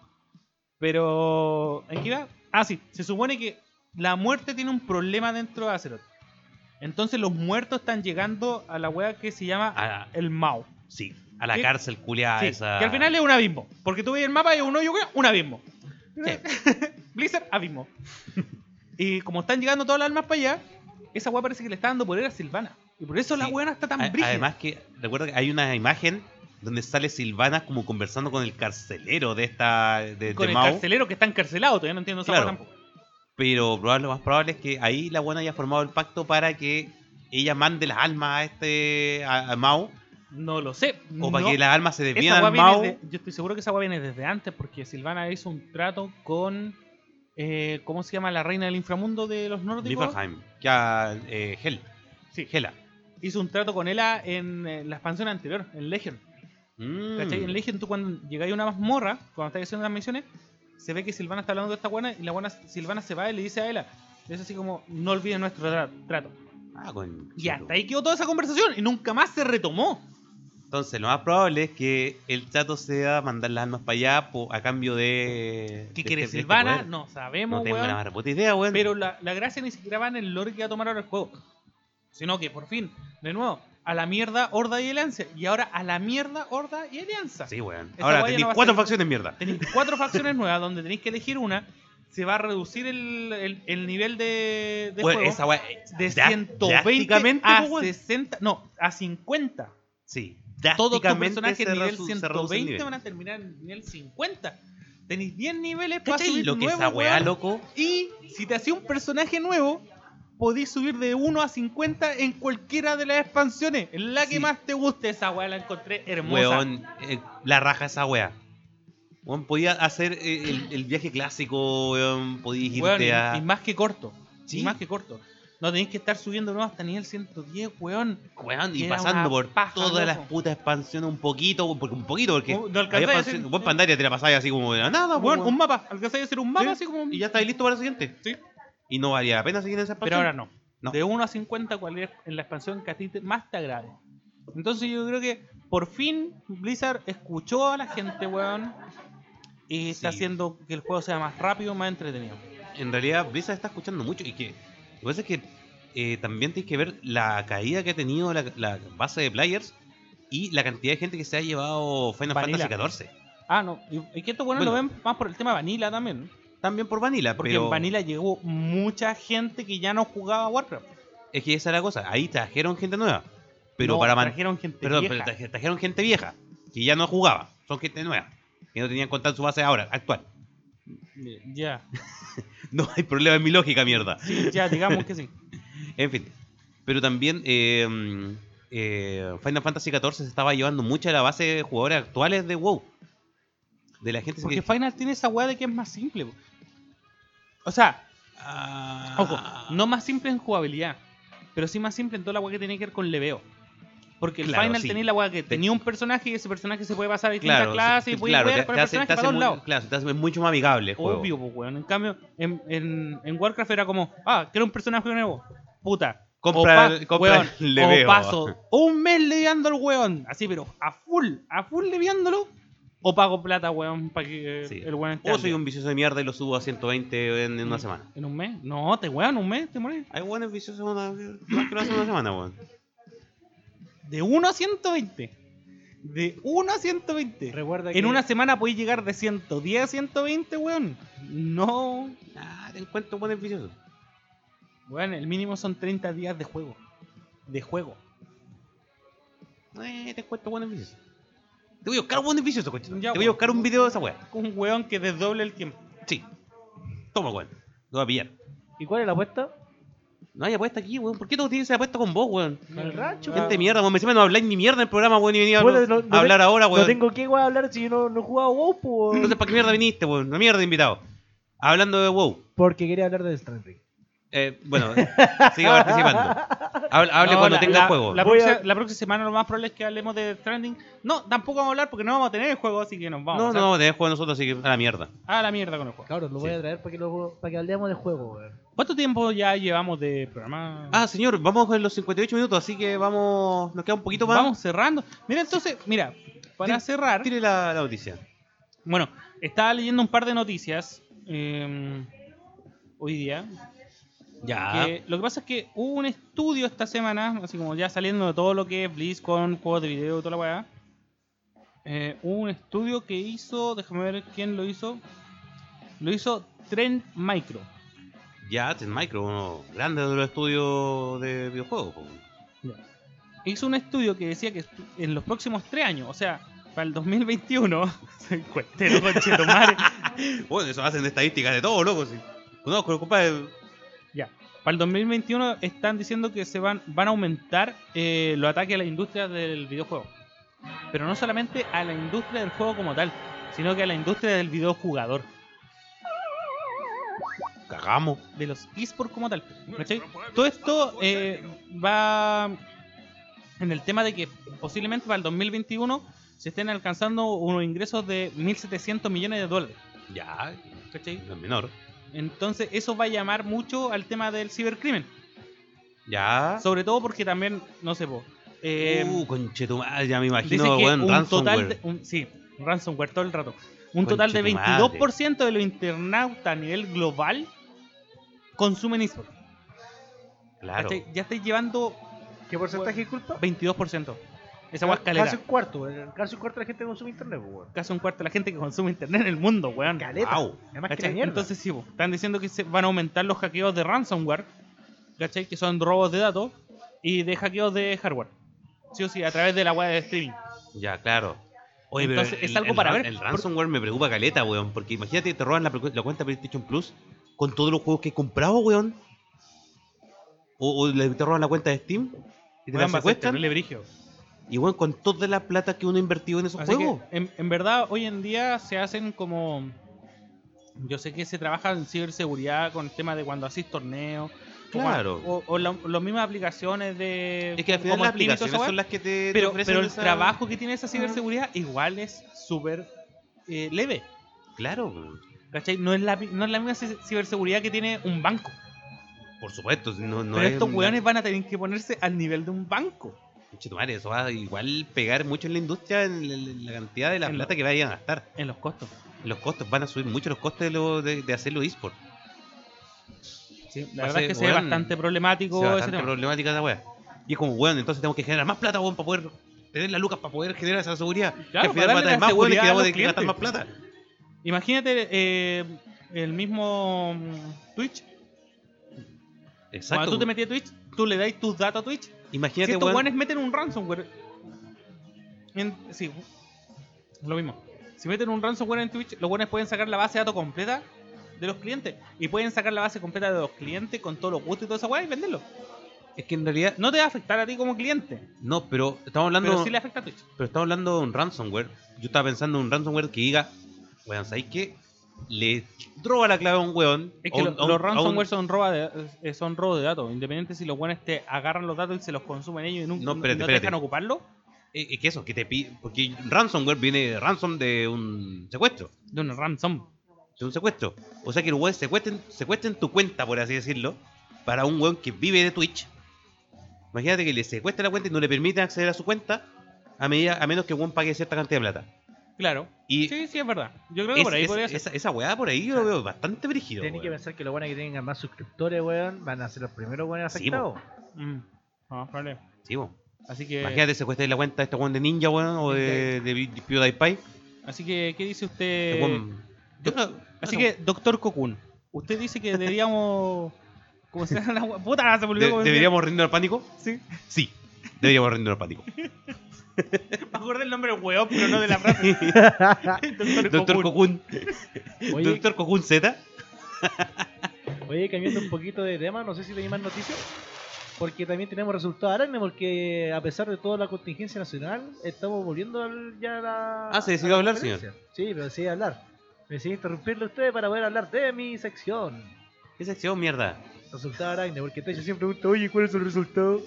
Pero, ¿en qué va? Ah, sí, se supone que la muerte tiene un problema dentro de Azeroth. Entonces los muertos están llegando a la wea que se llama Ah, el Mao. sí, a la ¿Qué? cárcel culiada Sí, esa. que al final es un abismo. Porque tú ves el mapa y es un hoyo, un abismo. Sí. Blizzard, abismo. Y como están llegando todas las almas para allá, esa weá parece que le está dando poder a Silvana. Y por eso la Sí. weá está tan A- brígida. Además que, recuerda que hay una imagen donde sale Silvana como conversando con el carcelero de esta de, con de el Mao. carcelero que está encarcelado, todavía no entiendo esa Claro. weá tampoco. Pero probable- lo más probable es que ahí la buena haya formado el pacto para que ella mande las almas a este a, a Mao, No lo sé. o para No. que las almas se desvíen Esa al weá Mao. viene de- yo estoy seguro que esa weá viene desde antes porque Silvana hizo un trato con eh, ¿cómo se llama? La reina del inframundo de los nórdicos. Niflheim, que a eh, Hel, Sí. Hela. hizo un trato con Ela en, eh, la expansión anterior, en Legion. Mm. ¿Cachai? En Legion tú cuando llegáis a una mazmorra, cuando estás haciendo las misiones, se ve que Silvana está hablando de esta buena y la buena Silvana se va y le dice a Ela, es así como, no olvides nuestro tra- trato. Ah, con Y hasta ahí quedó toda esa conversación y nunca más se retomó. Entonces, lo más probable es que el trato sea mandar las almas para allá po- a cambio de. ¿Qué de quiere este- de este Silvana? poder. No sabemos, No tengo weón. la más remota idea, weón. Pero la, la gracia ni siquiera va en el lore que va a tomar ahora el juego. Sino que, por fin, de nuevo, a la mierda Horda y Alianza. Y ahora a la mierda Horda y Alianza. Sí, weón. Esa Ahora weá ya tenéis no va a cuatro ser- facciones mierda. Tenéis cuatro facciones nuevas donde tenéis que elegir una. Se va a reducir el, el, el nivel de, de Weón, juego esa weá. de drá- ciento veinte drásticamente, a po, weón. sesenta. No, a cincuenta. Sí. Todos tus Drásticamente personajes se en nivel resu- se ciento reduce el veinte nivel. van a terminar en nivel cincuenta. Tenéis diez niveles para ¿Cachai subir lo que nuevo, esa weá, weón? loco? Y si te hacía un personaje nuevo, podéis subir de uno a cincuenta en cualquiera de las expansiones. En la que Sí. más te guste, esa weá la encontré hermosa. Weón, eh, la raja esa weá. Weón, podía hacer eh, el, el viaje clásico, weón. Podías irte Weón, y, a. y más que corto. Sí. Y más que corto. No tenéis que estar subiendo nuevo hasta nivel ciento diez, weón. Weón, y Era pasando una por paja, todas loco. las putas expansiones un poquito, porque un poquito, porque No, no alcanzáis había a expansión- hacer- vos Pandaria te la pasáis así como de la nada, po, Weón, weón. un mapa. Alcanzáis a hacer un mapa Sí. así como. Y ya estáis listo para la siguiente. Sí. Y no valía la pena seguir en esa expansión. Pero ahora no. No. De uno a cincuenta, cuál es en la expansión que a ti te- más te agrade. Entonces yo creo que por fin Blizzard escuchó a la gente, weón. Y está Sí. haciendo que el juego sea más rápido, más entretenido. En realidad Blizzard está escuchando mucho y que lo que pasa es que eh, también tienes que ver la caída que ha tenido la, la base de players y la cantidad de gente que se ha llevado Final Vanilla. Fantasy catorce. Ah, no. Y, y que esto, bueno, Bueno. lo ven más por el tema Vanilla también. También por Vanilla, Porque pero en Vanilla llegó mucha gente que ya no jugaba Warcraft. es que esa es la cosa. Ahí trajeron gente nueva. Pero No, para man- trajeron gente Perdón, vieja. pero traje- trajeron gente vieja que ya no jugaba. Son gente nueva que no tenían contar su base ahora, actual. Ya. No hay problema en mi lógica, mierda. Sí, ya, digamos que sí. En fin. Pero también eh, mm, eh, Final Fantasy catorce se estaba llevando mucha de la base de jugadores actuales de WoW. De la gente Porque que... Final tiene esa weá de que es más simple. po. O sea, Ah, ojo, no más simple en jugabilidad, pero sí más simple en toda la weá que tiene que ver con leveo. Porque el Claro, Final sí. tenía la weá que tenía un personaje y ese personaje se puede pasar a distintas Claro, clases sí, y puede claro, wear te, con te el hace, personaje te para hace todos muy, lados. claro, te hace mucho más amigable el juego. Obvio, pues weón. En cambio, en, en, en Warcraft era como, ah, quiero un personaje nuevo. Puta. Compra o pa- el- compra weón, el leveo. O paso un mes leviando al weón. Así, pero a full, a full leviándolo. O pago plata, weón, para que Sí. el weón esté O al soy día. un vicioso de mierda y lo subo a ciento veinte en, en una semana. ¿En un mes? No, te weón, un mes, te morís. Hay buenos viciosos una, más que lo hacen una semana, weón. De uno a ciento veinte. De uno a ciento veinte. Recuerda que En una semana podéis llegar de ciento diez a ciento veinte, weón. No. Ah, te encuentro buenos viciosos. Weón, el mínimo son treinta días de juego. De juego. Eh, te encuentro buenos viciosos. Te voy a buscar buenos viciosos, coche. Te Ya, voy a weón. buscar un video de esa weá. Un weón que desdoble el tiempo. Sí. Toma, weón. Lo voy a pillar. ¿Y cuál es la apuesta? No hay apuesta aquí, weón. ¿Por qué todo tienes esa apuesta con vos, weón? Al rancho. Gente de Ah. mierda, weón. Me encima no habláis ni mierda en el programa, weón. Y venía a, Bueno, no- no a hablar te- ahora, weón. No tengo que weón, hablar si yo no, no he jugado WoW, pues. Entonces, ¿para qué mierda viniste, weón? Una mierda de invitado. Hablando de WoW. Porque quería hablar de Elden Ring. Eh, bueno, siga participando. Hable, hable No, cuando la- tenga la- el juego. La, Voy próxima, a- la próxima semana lo más probable es que hablemos de Stranding. No, tampoco vamos a hablar porque no vamos a tener el juego, así que nos vamos. no, a no vamos a tener juego nosotros, así que a la mierda. A la mierda con el juego. Cabros, lo voy Sí. a traer para que, lo, para que hablemos de juego, weón. ¿Cuánto tiempo ya llevamos de programa? Ah, señor, vamos con los cincuenta y ocho minutos, así que vamos. Nos queda un poquito más. Vamos cerrando. Mira, entonces, mira, para Tire- cerrar. Tire la, la noticia. Bueno, estaba leyendo un par de noticias eh, hoy día. Ya. Que lo que pasa es que hubo un estudio esta semana, así como ya saliendo de todo lo que es BlizzCon, juegos de video y toda la weá. Eh, hubo un estudio que hizo, déjame ver quién lo hizo. Lo hizo Trend Micro. Ya, Ten Micro, uno grande de los estudios de videojuegos. po. Hizo un estudio que decía que en los próximos tres años, o sea, para el dos mil veintiuno, soy cuentero, conchetumare. Bueno, eso hacen estadísticas de todo, loco. Sí. Conozco, compadre. Ya. Para el dos mil veintiuno están diciendo que se van, van a aumentar eh, los ataques a la industria del videojuego. Pero no solamente a la industria del juego como tal, sino que a la industria del videojugador, Cagamos. de los esports como tal. ¿Cachai? Todo esto eh, va en el tema de que posiblemente para el dos mil veintiuno se estén alcanzando unos ingresos de mil setecientos millones de dólares. Ya, ¿Cachai? no es menor. Entonces eso va a llamar mucho al tema del cibercrimen. Ya. Sobre todo porque también, no sé, po, eh, uh, conchetumadre, ya me dice imagino, que weón, un ransomware. total de, un- sí, ransomware todo el rato. Un total de Conchetumadre. veintidós por ciento de los internautas a nivel global consumen eSport. Claro. ¿Cachai? Ya estáis llevando ¿Qué porcentaje disculpa? veintidós por ciento. Esa hueá escalera. Casi un cuarto, weón. Casi un cuarto de la gente consume internet, pues, weón. Casi un cuarto de la gente que consume internet en el mundo, weón. Caleta. Wow. Además que la ¿Cachai? mierda. Entonces sí, po, están diciendo que se van a aumentar los hackeos de ransomware, ¿cachai? Que son robos de datos y de hackeos de hardware. Sí o sí, a través de la web de streaming. Ya, claro. Oye, Entonces, pero es algo para ran- ver. El ransomware me preocupa caleta, weón. Porque imagínate, te roban la, pre- la cuenta PlayStation Plus con todos los juegos que he comprado, weón. O, o le te roban la cuenta de Steam y te la Weón, va a ser secuestran. terrible brigio. Y weón, con toda la plata que uno ha invertido en esos Así que, juegos. en, en verdad, hoy en día se hacen como... Yo sé que se trabaja en ciberseguridad con el tema de cuando hacís torneos. o Claro. cuando- O, o la- las mismas aplicaciones de... Es que al final como las Steam y toda esa aplicaciones weá. son las que te, te Pero, ofrecen pero el esa- trabajo que tiene esa ciberseguridad igual es súper eh, leve. Claro, weón. ¿Cachai? No es la, no es la misma ci- ciberseguridad que tiene un banco. Por supuesto. No, no pero es estos una- weones van a tener que ponerse al nivel de un banco. Conchetumare, eso va a igual pegar mucho en la industria, en la, en la cantidad de la En plata lo- que vayan a gastar. En los costos. Los costos van a subir mucho los costos de, lo, de, de hacerlo eSport. Sí, la Va a verdad ser, es que se ve weón, bastante problemático Se va ese bastante tema. problemática esa wea. Y es como, weón, entonces tenemos que generar más plata, weón, para poder tener las lucas para poder generar esa seguridad. Claro, que al final para va a darle traer la más weones seguridad que a vamos los a que gastar más clientes. plata. Imagínate eh, el mismo mm, Twitch. Exacto. Cuando tú te metías a Twitch, tú le dais tus datos a Twitch. Si Imagínate, estos weón. weones meten un ransomware. En, sí, lo mismo. Si meten un ransomware en Twitch, los weones pueden sacar la base de datos completa de los clientes. Y pueden sacar la base completa de los clientes con todos los gustos y toda esa weá y venderlo. Es que en realidad, No te va a afectar a ti como cliente. no, pero estamos hablando, Pero pero, sí le afecta a Twitch. estamos hablando de un ransomware. Yo estaba pensando en un ransomware que diga, weón, ¿sabéis qué? Le droga la clave a un weón. Es a que un- lo- a un- los a un- ransomware son, roba de, eh, son robo de datos. Independiente si los buenos te agarran los datos y se los consumen ellos y nunca No, no, espérate, no te espérate. dejan ocuparlo Eh, Es que eso, que te pide. Porque ransomware viene de ransom de un secuestro. de un ransom. De un secuestro. O sea que los weones secuestren, secuestren tu cuenta, por así decirlo, para un weón que vive de Twitch. Imagínate que le secuestra la cuenta y no le permiten acceder a su cuenta a, medida, a menos que el weón pague cierta cantidad de plata. Claro. Y Sí, sí, es verdad. Yo creo que es- por ahí es- podría ser. esa, esa weá por ahí yo lo veo bastante brígido. Tienen que weón. pensar que los buenos que tengan más suscriptores, weón, van a ser los primeros buenos Sí, afectados. Mm. No, probable. Sí, po. Así que, Imagínate secuestrar la cuenta de este weón de Ninja, weón, o de, de PewDiePie. así que, ¿qué dice Este usted? weón- yo no- Así no- que, doctor Cocoon, usted dice que deberíamos... ¿Cómo se llama la wea? Puta, se me olvidó de- cómo se ¿Deberíamos rendirnos al pánico? Sí. Sí, deberíamos rendirnos al pánico. Me acordé del nombre del weón, pero no de la frase. doctor Doctor Cocoon. Cocoon. Oye, Doctor Cocoon Z. oye, cambiando un poquito de tema, no sé si tenéis más noticias. Porque también tenemos resultados de Aracne, porque a pesar de toda la contingencia nacional, estamos volviendo al- ya a la. Ah, ¿se decidió a la hablar, conferencia. Sí, pero decidí hablar. Me decidí interrumpirle a ustedes para poder hablar de mi sección. ¿Qué sección, mierda? Resultado de Aracne, porque Techo siempre pregunta, oye, ¿cuál es el resultado?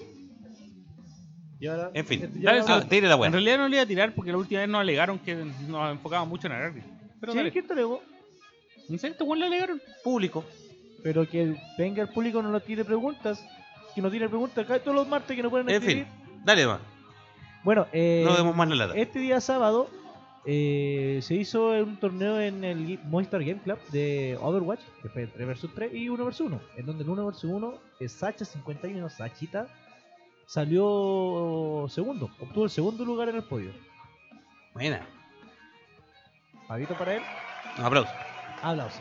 Y ahora, En fin. esto ya Dale, va- Ah, tire la En weá. realidad no le iba a tirar porque la última vez nos alegaron que nos enfocábamos mucho en Aragri. Pero Sí, dale. ¿quién te alegó? ¿En serio este weón le alegaron? Público. Pero que venga el público no nos tire preguntas. Que no tiene preguntas acá todos los martes que no pueden En escribir. fin, dale más. Bueno, eh, No demos más la lata. este día sábado eh, se hizo un torneo en el Movistar Game Club de Overwatch, que fue tres versus tres y uno versus uno. En donde el uno versus uno, eh, Sacha cincuenta y uno, Sachita, salió segundo. Obtuvo el segundo lugar en el podio. Buena. Pavito para él. Un aplauso. Aplausos.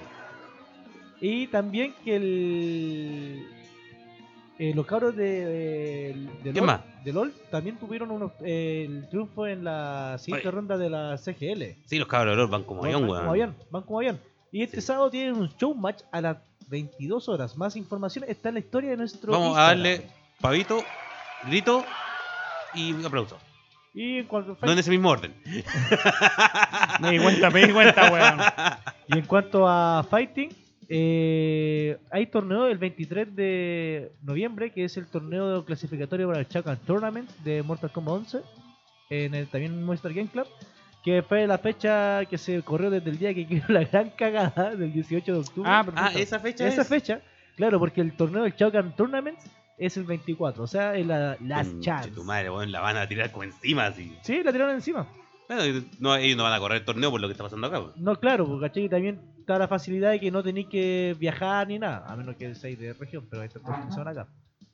Y también que el, eh, los cabros de, de, de ¿Quién LOL, más? de LOL también tuvieron unos, eh, el triunfo en la siguiente Oye. ronda de la C G L. Sí, los cabros de LOL van como Van avión, como weón. avión, van como avión. Y este Sí. sábado tienen un showmatch a las veintidós horas. Más información está en la historia de nuestro Vamos a Instagram. darle pavito, grito y aplauso. Y en cuanto, No en ese mismo orden. Me di cuenta, me di cuenta, weón. y en cuanto a Fighting, Eh, hay torneo el veintitrés de noviembre, que es el torneo clasificatorio para el Chacan Tournament de Mortal Kombat once, en el también Movistar Game Club, que fue la fecha que se corrió desde el día que quedó la gran cagada del dieciocho de octubre. Ah, Ah, perfecto. esa fecha Esa es. fecha, claro, porque el torneo del Chacan Tournament es el veinticuatro, o sea, es la Last Conche Chance. Tu madre, weón, la van a tirar como encima así. Sí, la tiraron encima. Bueno, no, ellos no van a correr el torneo por lo que está pasando acá, weón. No, claro, porque ¿cachai? También está la facilidad de que no tenéis que viajar ni nada, a menos que seáis de región, pero estas cosas son acá.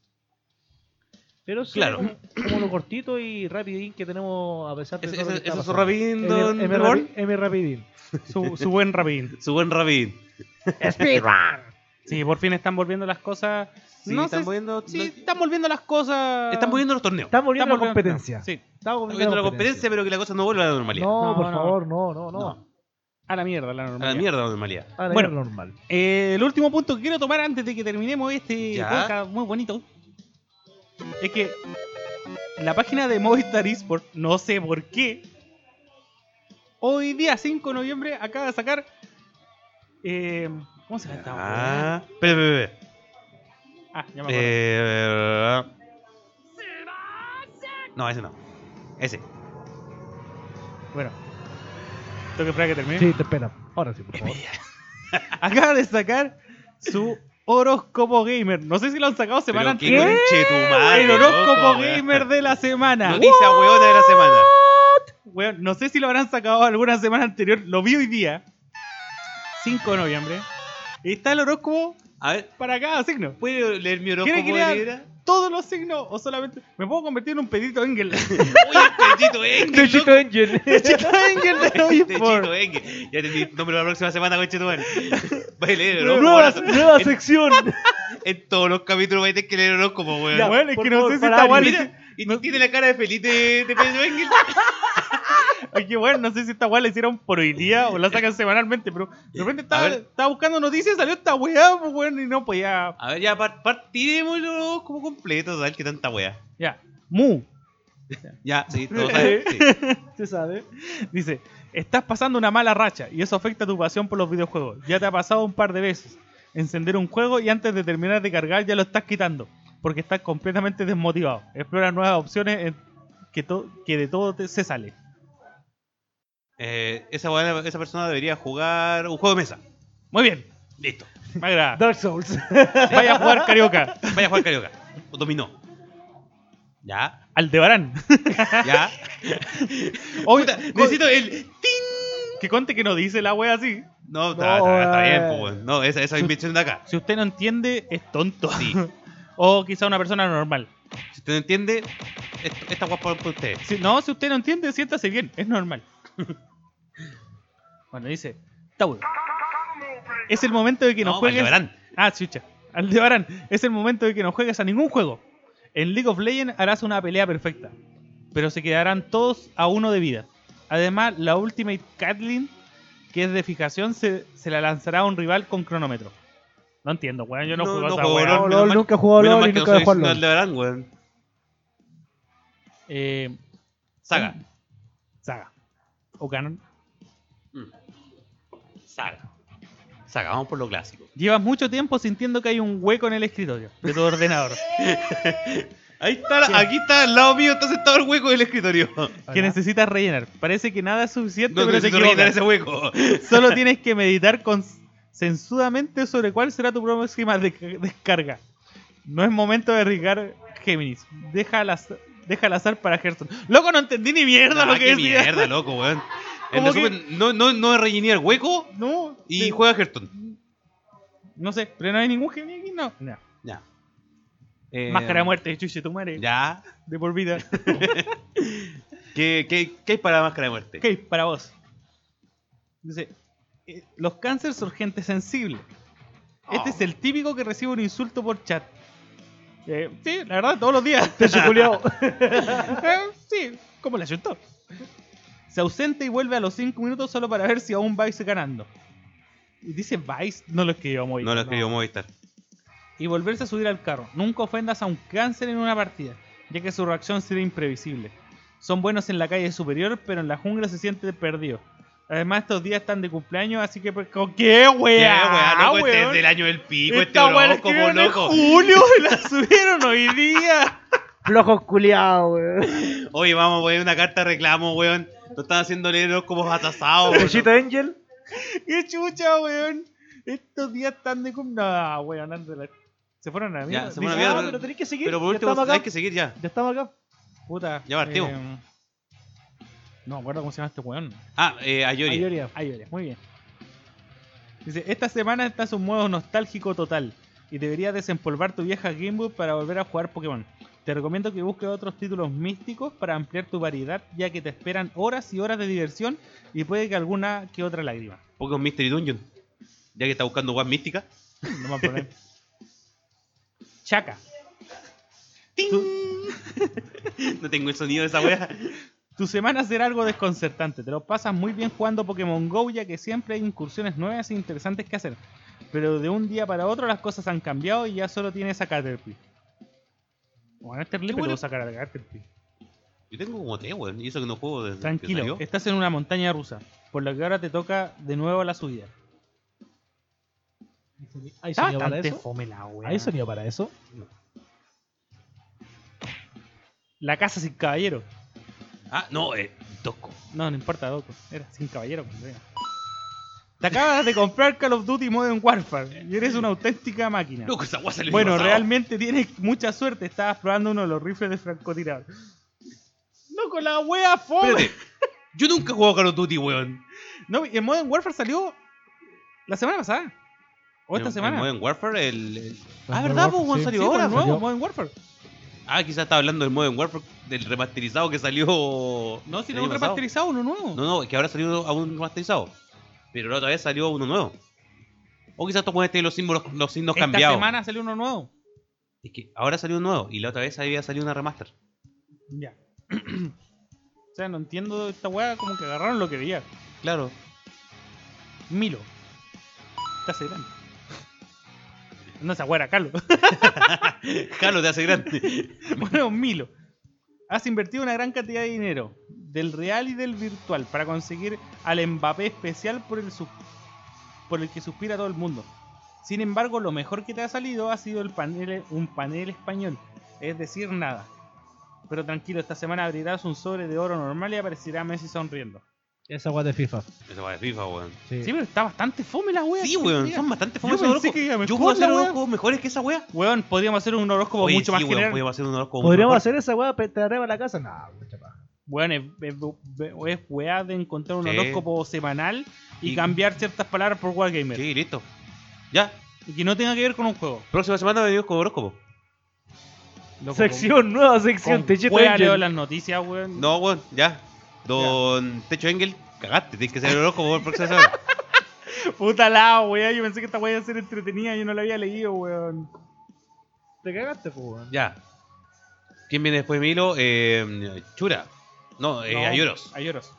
Pero sí, Claro. como, como lo cortito y rapidín que tenemos a pesar de Ese, todo lo ese, que ese está es su pasando. rapidín, M- don M, Reborn. rapi- M rapidín. Su, su buen rapidín. Su buen rapidín. Speedrun. Sí, por fin están volviendo las cosas. Sí, no están sé, volviendo- sí, no- están volviendo las cosas. Están volviendo los torneos. Estamos volviendo a Están la volviendo- competencia. Sí, Estamos Están volviendo volviendo la competencia, pero que la cosa no vuelva a la normalidad. No, No, por no. favor, no, no, no. no. A la mierda, la A normalidad. la mierda a la normalidad. A la Bueno. vida normal. Eh, el último punto que quiero tomar antes de que terminemos este Ya. podcast muy bonito es que la página de Movistar Esports, no sé por qué, hoy día cinco de noviembre acaba de sacar. Eh, ¿Cómo se llama esta weá? Ah, espera, espera, espera. Ah, ya me acuerdo. Eh, no, ese no. Ese. Bueno, tengo que esperar a que termine. Sí, te espera. Ahora sí, por favor. Acaba de sacar su horóscopo gamer. No sé si lo han sacado semana Pero qué anterior. conche tu madre, El horóscopo loco, weón. gamer de la semana. Noticia huevona de la semana. Weón, no sé si lo habrán sacado alguna semana anterior. Lo vi hoy día. cinco de noviembre. Y está el horóscopo A ver, para cada signo. ¿puedo leer mi horóscopo ¿Quiere que de lea Libra? todos los signos o solamente me puedo convertir en un pedito Engel? Uy, el Techito Engel, Techito loco. Angel. Pedito Engel de Novi Techito Sport. Engel. Ya te di nombre la próxima semana, conche tu madre. Voy a leer el horóscopo. Nueva, ahora. nueva En- sección. En todos los capítulos voy a tener que leer el horóscopo, weón. Ya, Weón, es por que no favor, sé si para está alguien. igual. Mira, y no tiene la cara de feliz de, de Pedro Engel. Oye, bueno, no sé si esta weá la hicieron por hoy día o la sacan semanalmente, pero de repente A estaba, ver. estaba buscando noticias, salió esta weá, pues bueno, y no podía. A ver, ya par- partiremos el horóscopo completo, total, que tanta wea. Ya, Mu Ya, sí, todos saben. Sí. Se sabe. dice: estás pasando una mala racha y eso afecta tu pasión por los videojuegos. Ya te ha pasado un par de veces encender un juego y antes de terminar de cargar ya lo estás quitando porque estás completamente desmotivado. Explora nuevas opciones en que, to- que de todo te- se sale. Eh, esa, wea- esa persona debería jugar un juego de mesa. Muy bien, Listo. me agrada. Dark Souls. Vaya a jugar Carioca. Vaya a jugar Carioca. O dominó. Ya, Aldebarán. ya. Oye, Puta, necesito el. que conte que no dice la wea así. No, está, No, está, está eh. bien, pues, weón. No, esa, esa es invención de acá. Si usted no entiende, es tonto. Sí. O quizá una persona normal. Si usted no entiende, esto- esta guapa para usted. Si, no, si usted no entiende, siéntase bien. Es normal. Bueno, dice Tauro. Es el momento de que no, No, juegues. Aldebarán. Ah, chucha. Aldebarán. Es el momento de que no juegues a ningún juego. En League of Legends harás una pelea perfecta. Pero se quedarán todos a uno de vida. Además, la Ultimate Caitlyn, que es de fijación, se, se la lanzará a un rival con cronómetro. No entiendo, weón. Yo no, No, juego no a esa juego weá. LOL. No, menos LOL, mal- nunca he jugado Menos LOL mal y que no nunca he soy jugado un LOL. Aldebarán, weón. Eh, Saga. Saga. O Canon. Mm. Saga. Saga, vamos por lo clásico. Llevas mucho tiempo sintiendo que hay un hueco en el escritorio de tu ordenador. Ahí está, la- aquí está al lado mío, está sentado el hueco del escritorio. Que necesitas rellenar. Parece que nada es suficiente, No pero te necesito rellenar ese equivocas. hueco. Solo tienes que meditar consensudamente sobre cuál será tu próxima de- descarga. No es momento de arriesgar Géminis. Deja al, az- deja al azar para Hearthstone. Loco, no entendí ni mierda Ah, lo que qué decía. mierda, loco, weón. En ¿Cómo que- resumen, no, no, no rellené el hueco No, y sí. juega Hearthstone. No sé, pero no hay ningún Géminis aquí, no. No. Ya. Eh, Máscara de muerte, chuche, tu madre. Ya. De por vida. ¿Qué, qué, qué hay para máscara de muerte? Ok, para vos. Dice, eh, los cánceres son gente sensible. Este Oh. es el típico que recibe un insulto por chat. Eh, sí, la verdad, todos los días. Techo culiao. Eh, sí, como le asustó. Se ausenta y vuelve a los cinco minutos solo para ver si aún vais ganando. Y dice Vice, no lo escribió muy No lo escribió Movistar. Y volverse a subir al carro. Nunca ofendas a un cáncer en una partida, ya que su reacción será imprevisible. Son buenos en la calle superior, pero en la jungla se siente perdido. Además, estos días están de cumpleaños, así que, pues, ¿con qué, ¿Qué, weá? weá? Loco, este es weón? del año del pico, este Esta weá la horóscopo, escribieron en loco. julio y la subieron hoy día. Flojos culiados, weón. Oye, vamos a poner una carta de reclamo, weón. Nos están haciendo leer horóscopos atrasados, weón. Pechito Angel. ¡Qué chucha, weón! Estos días están de cumpleaños. No, weón, ándale. Se fueron a la mierda. Ya, se fueron a Dice, la Ah, mierda. pero tenés que seguir. Pero por ya último, estamos hay acá. que seguir ya. Ya estamos acá. Puta. Ya partimos. eh, no me acuerdo cómo se llama este weón. Ah, eh, Ayori. Ayoria. Ayori, muy bien. Dice, esta semana estás en un modo nostálgico total y deberías desempolvar tu vieja Game Boy para volver a jugar Pokémon. Te recomiendo que busques otros títulos místicos para ampliar tu variedad, ya que te esperan horas y horas de diversión y puede que alguna que otra lágrima. Pokémon Mystery Dungeon. Ya que está buscando guas místicas. No me problema. Chaca. No tengo el sonido de esa wea. Tu semana será algo desconcertante. Te lo pasas muy bien jugando Pokémon GO, ya que siempre hay incursiones nuevas e interesantes que hacer. Pero de un día para otro las cosas han cambiado y ya solo tienes a Caterpie. Bueno, este le bueno. puedo sacar a Caterpie. Yo tengo como té, weón. Y eso que no juego desde que Tranquilo, salió. estás en una montaña rusa, por lo que ahora te toca de nuevo la subida. ¿Hay Está sonido para bastante eso? fome la wea. ¿Hay sonido para eso? La casa sin caballero. Ah, no, eh, Tosco. No, no importa, Doco. Era sin caballero. Era. Te acabas de comprar Call of Duty Modern Warfare y eres una auténtica máquina. Loco, esa wea salió Bueno, el año pasado. realmente tienes mucha suerte. Estabas probando uno de los rifles de francotirador. Loco, la wea fome. Espérate. Yo nunca he jugado Call of Duty, weón. No, y el Modern Warfare salió la semana pasada. O esta En- semana. En Modern Warfare, el. el- Ah, Modern ¿verdad? Warfare, Pues, weón, sí. salió Sí, pues, ahora. el nuevo salió. Modern Warfare. Ah, quizás estaba hablando del Modern Warfare, del remasterizado que salió. No, si el no, un año pasado. remasterizado, uno nuevo. No, no, que ahora salió a un remasterizado. Pero la otra vez salió uno nuevo. O quizás tú puedes tener los símbolos, los signos Esta cambiados. semana salió uno nuevo. Es que ahora salió uno nuevo y la otra vez había salido una remaster. Ya. O sea, no entiendo esta weá, como que agarraron lo que veía. Claro. Milo. Te hace grande. No, esa weá era Carlos. Carlos te hace grande. Bueno, Milo. Has invertido una gran cantidad de dinero, del real y del virtual, para conseguir al Mbappé especial por el, sus- por el que suspira todo el mundo. Sin embargo, lo mejor que te ha salido ha sido el panel, un panel español, es decir, nada. Pero tranquilo, esta semana abrirás un sobre de oro normal y aparecerá Messi sonriendo. Esa guay de FIFA. Esa va de FIFA, weón. Sí. Sí, pero está bastante fome la wea. Sí, weón, son bastante Yo famosos pensé horóscopos. que iba mejor Yo puedo hacer la wea. horóscopos mejores que esa wea. Weón, podríamos hacer un horóscopo Oye, mucho sí, más weón, general. podríamos hacer un horóscopo Podríamos mucho hacer esa weá, pe- te arreba la casa. No, mucha paja. Weón, es, es, es weá de encontrar un Sí. horóscopo semanal y, Y- cambiar ciertas palabras por mejor. Wargamer. Sí, listo. Ya. Y que no tenga que ver con un juego. Próxima semana venimos con horóscopo. Loco, Sección, nueva con- sección. con Techito wea Angel. leo las noticias, weón. No, weón, ya. Don Techo Engel, cagaste, tienes que hacer el horóscopo por próxima semana. Puta la weá, yo pensé que esta weá iba a ser entretenida, yo no la había leído, weón. Te cagaste, pues, weón. Ya. ¿Quién viene después de Milo? Eh, Chura. No, eh, No, Ayoros. Ayoros.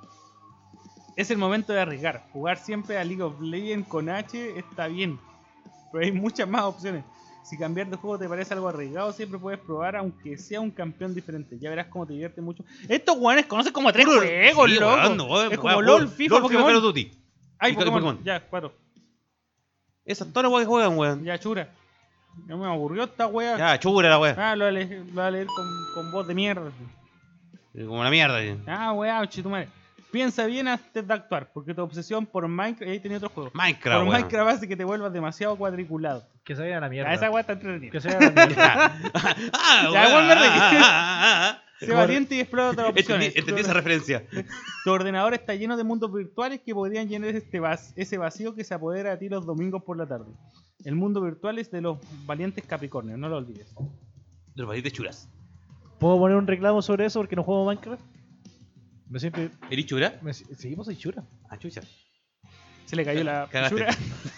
Es el momento de arriesgar. Jugar siempre a League of Legends con H está bien, pero hay muchas más opciones. Si cambiar de juego te parece algo arriesgado, siempre puedes probar aunque sea un campeón diferente. Ya verás cómo te divierte mucho. Estos weones conocen como tres Puro- juegos, sí, loco. weón, no, weón, es como weón, LOL, LOL, FIFA, Pokémon. Call of Duty. Ay, y Pokémon. Pokémon. Ya, cuatro. Esas todas las weas que juegan, weón. Ya, chura. No me aburrió esta wea. Ya, chura la wea. Ah, lo voy a leer, lo voy a leer con, con voz de mierda. Como la mierda. eh. Ah, weá, chitumare. Piensa bien antes de actuar, porque tu obsesión por Minecraft. Ahí tenía otro juego. Minecraft, por weón. Minecraft hace que te vuelvas demasiado cuadriculado. Que se vaya a la mierda. Ah, esa weá está entretenida. Que se vaya a la mierda. ah, Ya, weón, igual me reí. ah, ah, ah, ah. Sé valiente y explora otras Entendí, opciones. entendí esa referencia. Tu ordenador está lleno de mundos virtuales que podrían llenar este vas- ese vacío que se apodera de ti los domingos por la tarde. El mundo virtual es de los valientes Capricornios, no lo olvides. De los valientes churas. ¿Puedo poner un reclamo sobre eso porque no juego Minecraft? Me siento. ¿Eres chura? Me, sí, pues soy chura. Ah, chucha. Se le cayó la Cagaste. chura.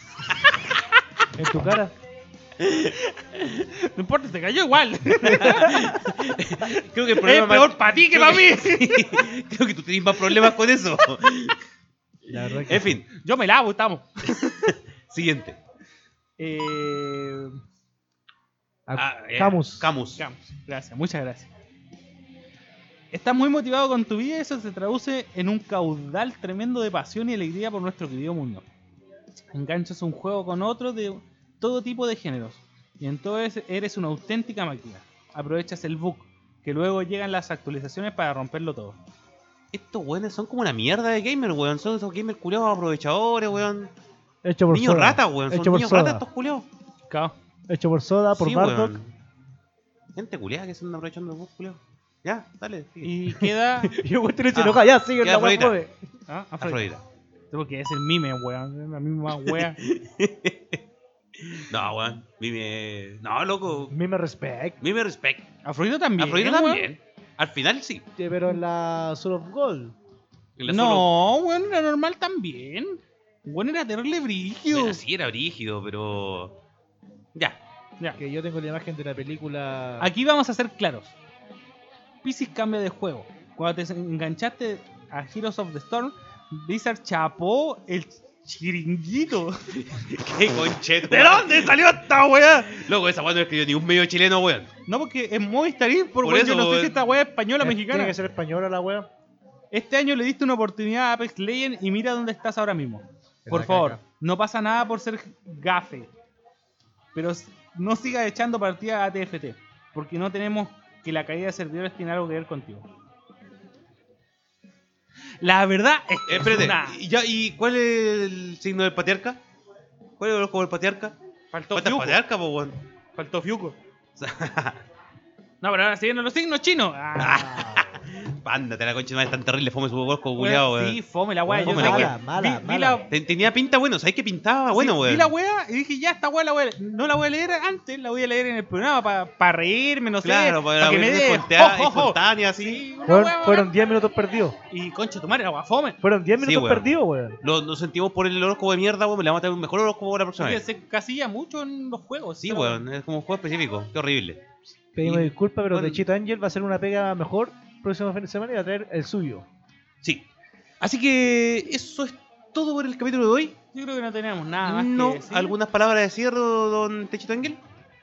En tu cara. No importa, se cayó igual. Creo que el Es problema peor más... para ti que para mí. Creo que tú tenés más problemas con eso. La verdad que En fin, Yo me lavo, estamos. siguiente. Eh, A- Ah, eh, Camus. Camus. Camus. Gracias, muchas gracias. Estás muy motivado con tu vida y eso se traduce en un caudal tremendo de pasión y alegría por nuestro querido mundo. Enganchas un juego con otro de todo tipo de géneros y entonces eres una auténtica máquina. Aprovechas el bug, que luego llegan las actualizaciones para romperlo todo. Estos weones son como una mierda de gamer, weón. Son esos gamers culiados aprovechadores, weón. Hecho por Niños Soda. ratas, weón. Son Hecho por niños Soda. ratas estos culiados. Cao. Hecho por Soda, por Sí, Bardock. weón. Gente culiada que se anda aprovechando de vos, culiado. Ya, dale. sigue. Y queda. Y yo te Ah, enoja, ya, sigue queda la weá, Afrodita. fome. ¿Ah? Afrodita. Porque es el mime, weón. Es la misma wea. No, weón. Mime. No, loco. Mime respect. Mime respect. Afrodita también. Afrodita weón. también. Al final sí. Sí, pero en la Soul of Gold. En la solo- No, weón, era normal también. Weón, era terrible brígido. Bueno, sí era brígido, pero. Ya. Ya. Que yo tengo la imagen de la película. Aquí vamos a ser claros. Pisces cambia de juego. Cuando te enganchaste a Heroes of the Storm, Blizzard chapó el chiringuito. ¡Qué concheto! ¿De dónde salió esta weá? Loco, esa weá no escribió ni un medio chileno, weón. No, porque es Movistar Inf, por Por weón, eso, yo no sé weón. si esta weá es española o Eh, mexicana. Tiene que ser española la wea. Este año le diste una oportunidad a Apex Legends y mira dónde estás ahora mismo. En Por la favor, caca. no pasa nada por ser gafe. Pero s- no sigas echando partidas a T F T. Porque no tenemos que la caída de servidores tiene algo que ver contigo. La verdad es que Eh, es espérate, una- ¿y, ya, ¿y cuál es el signo del patriarca? ¿Cuál es el ojo del patriarca? faltó ¿Falta el Fiuco. patriarca, po, weón? Faltó Fiuco. No, pero ahora siguiendo los signos chinos. Ah, Ándate, la concha no es tan terrible, fome su huevo weón, culiado, weón. sí, fome la weá. Fome Yo la sé que weá. Mala, vi, vi mala. la, Ten- Tenía pinta bueno, ¿sabes qué pintaba? Bueno, sí, weón. vi la weá y dije, ya, esta weá la weá. No la voy a leer antes, la voy a leer en el programa para reírme, no sé. Claro, para pa' que me dé espontánea, jo, jo, jo. espontánea, así. Sí, una Fueron, weá fueron bacán. diez minutos perdidos. Y concha tu madre, la weá fome. Fueron diez Sí, minutos weón. perdidos, weón. Lo, lo sentimos por el horóscopo de mierda, weón. Le vamos a tener un mejor horóscopo la próxima Porque vez. se casilla mucho en los juegos. Sí, pero- weón. Es como un juego específico. Qué horrible. Pedimos Y- disculpas, pero bueno. de Chito Angel va a hacer una pega mejor próximo fin de semana y va a traer el suyo. Sí. Así que eso es todo por el capítulo de hoy. Yo creo que no tenemos nada más No, que decir. ¿algunas palabras de cierre, don Techito Engel?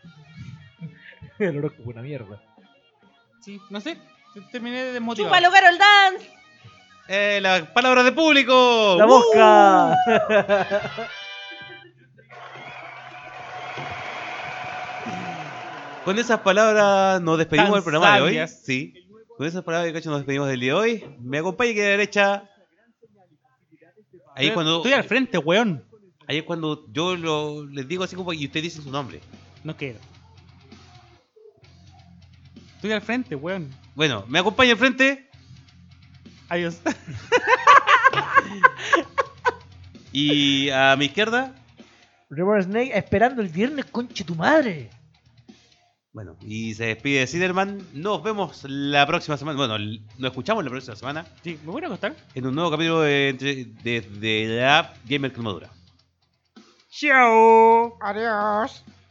El horóscopo, una mierda. Sí, no sé. Terminé de desmotivado. ¡Chúpalo, Carol Dance! Eh, las palabras de público. ¡La ¡Uh! mosca! Con esas palabras nos despedimos Tan del programa de hoy. sabias. Sí. Con esas palabras de cacho nos despedimos del día de hoy. Me acompaña aquí a la derecha. Ahí Estoy- cuando, Estoy al frente, weón. ahí es cuando yo lo, les digo así como y ustedes dicen su nombre. No quiero. Estoy al frente, weón. Bueno, me acompaña al frente Adiós. y a mi izquierda. Reborn Snake esperando el viernes, conche tu madre. Bueno, y se despide Ciderman. Nos vemos la próxima semana. Bueno, l- nos escuchamos la próxima semana Sí, me voy a acostar. en un nuevo capítulo de, entre- de, de la Gamer Cremadura. Chao. Adiós.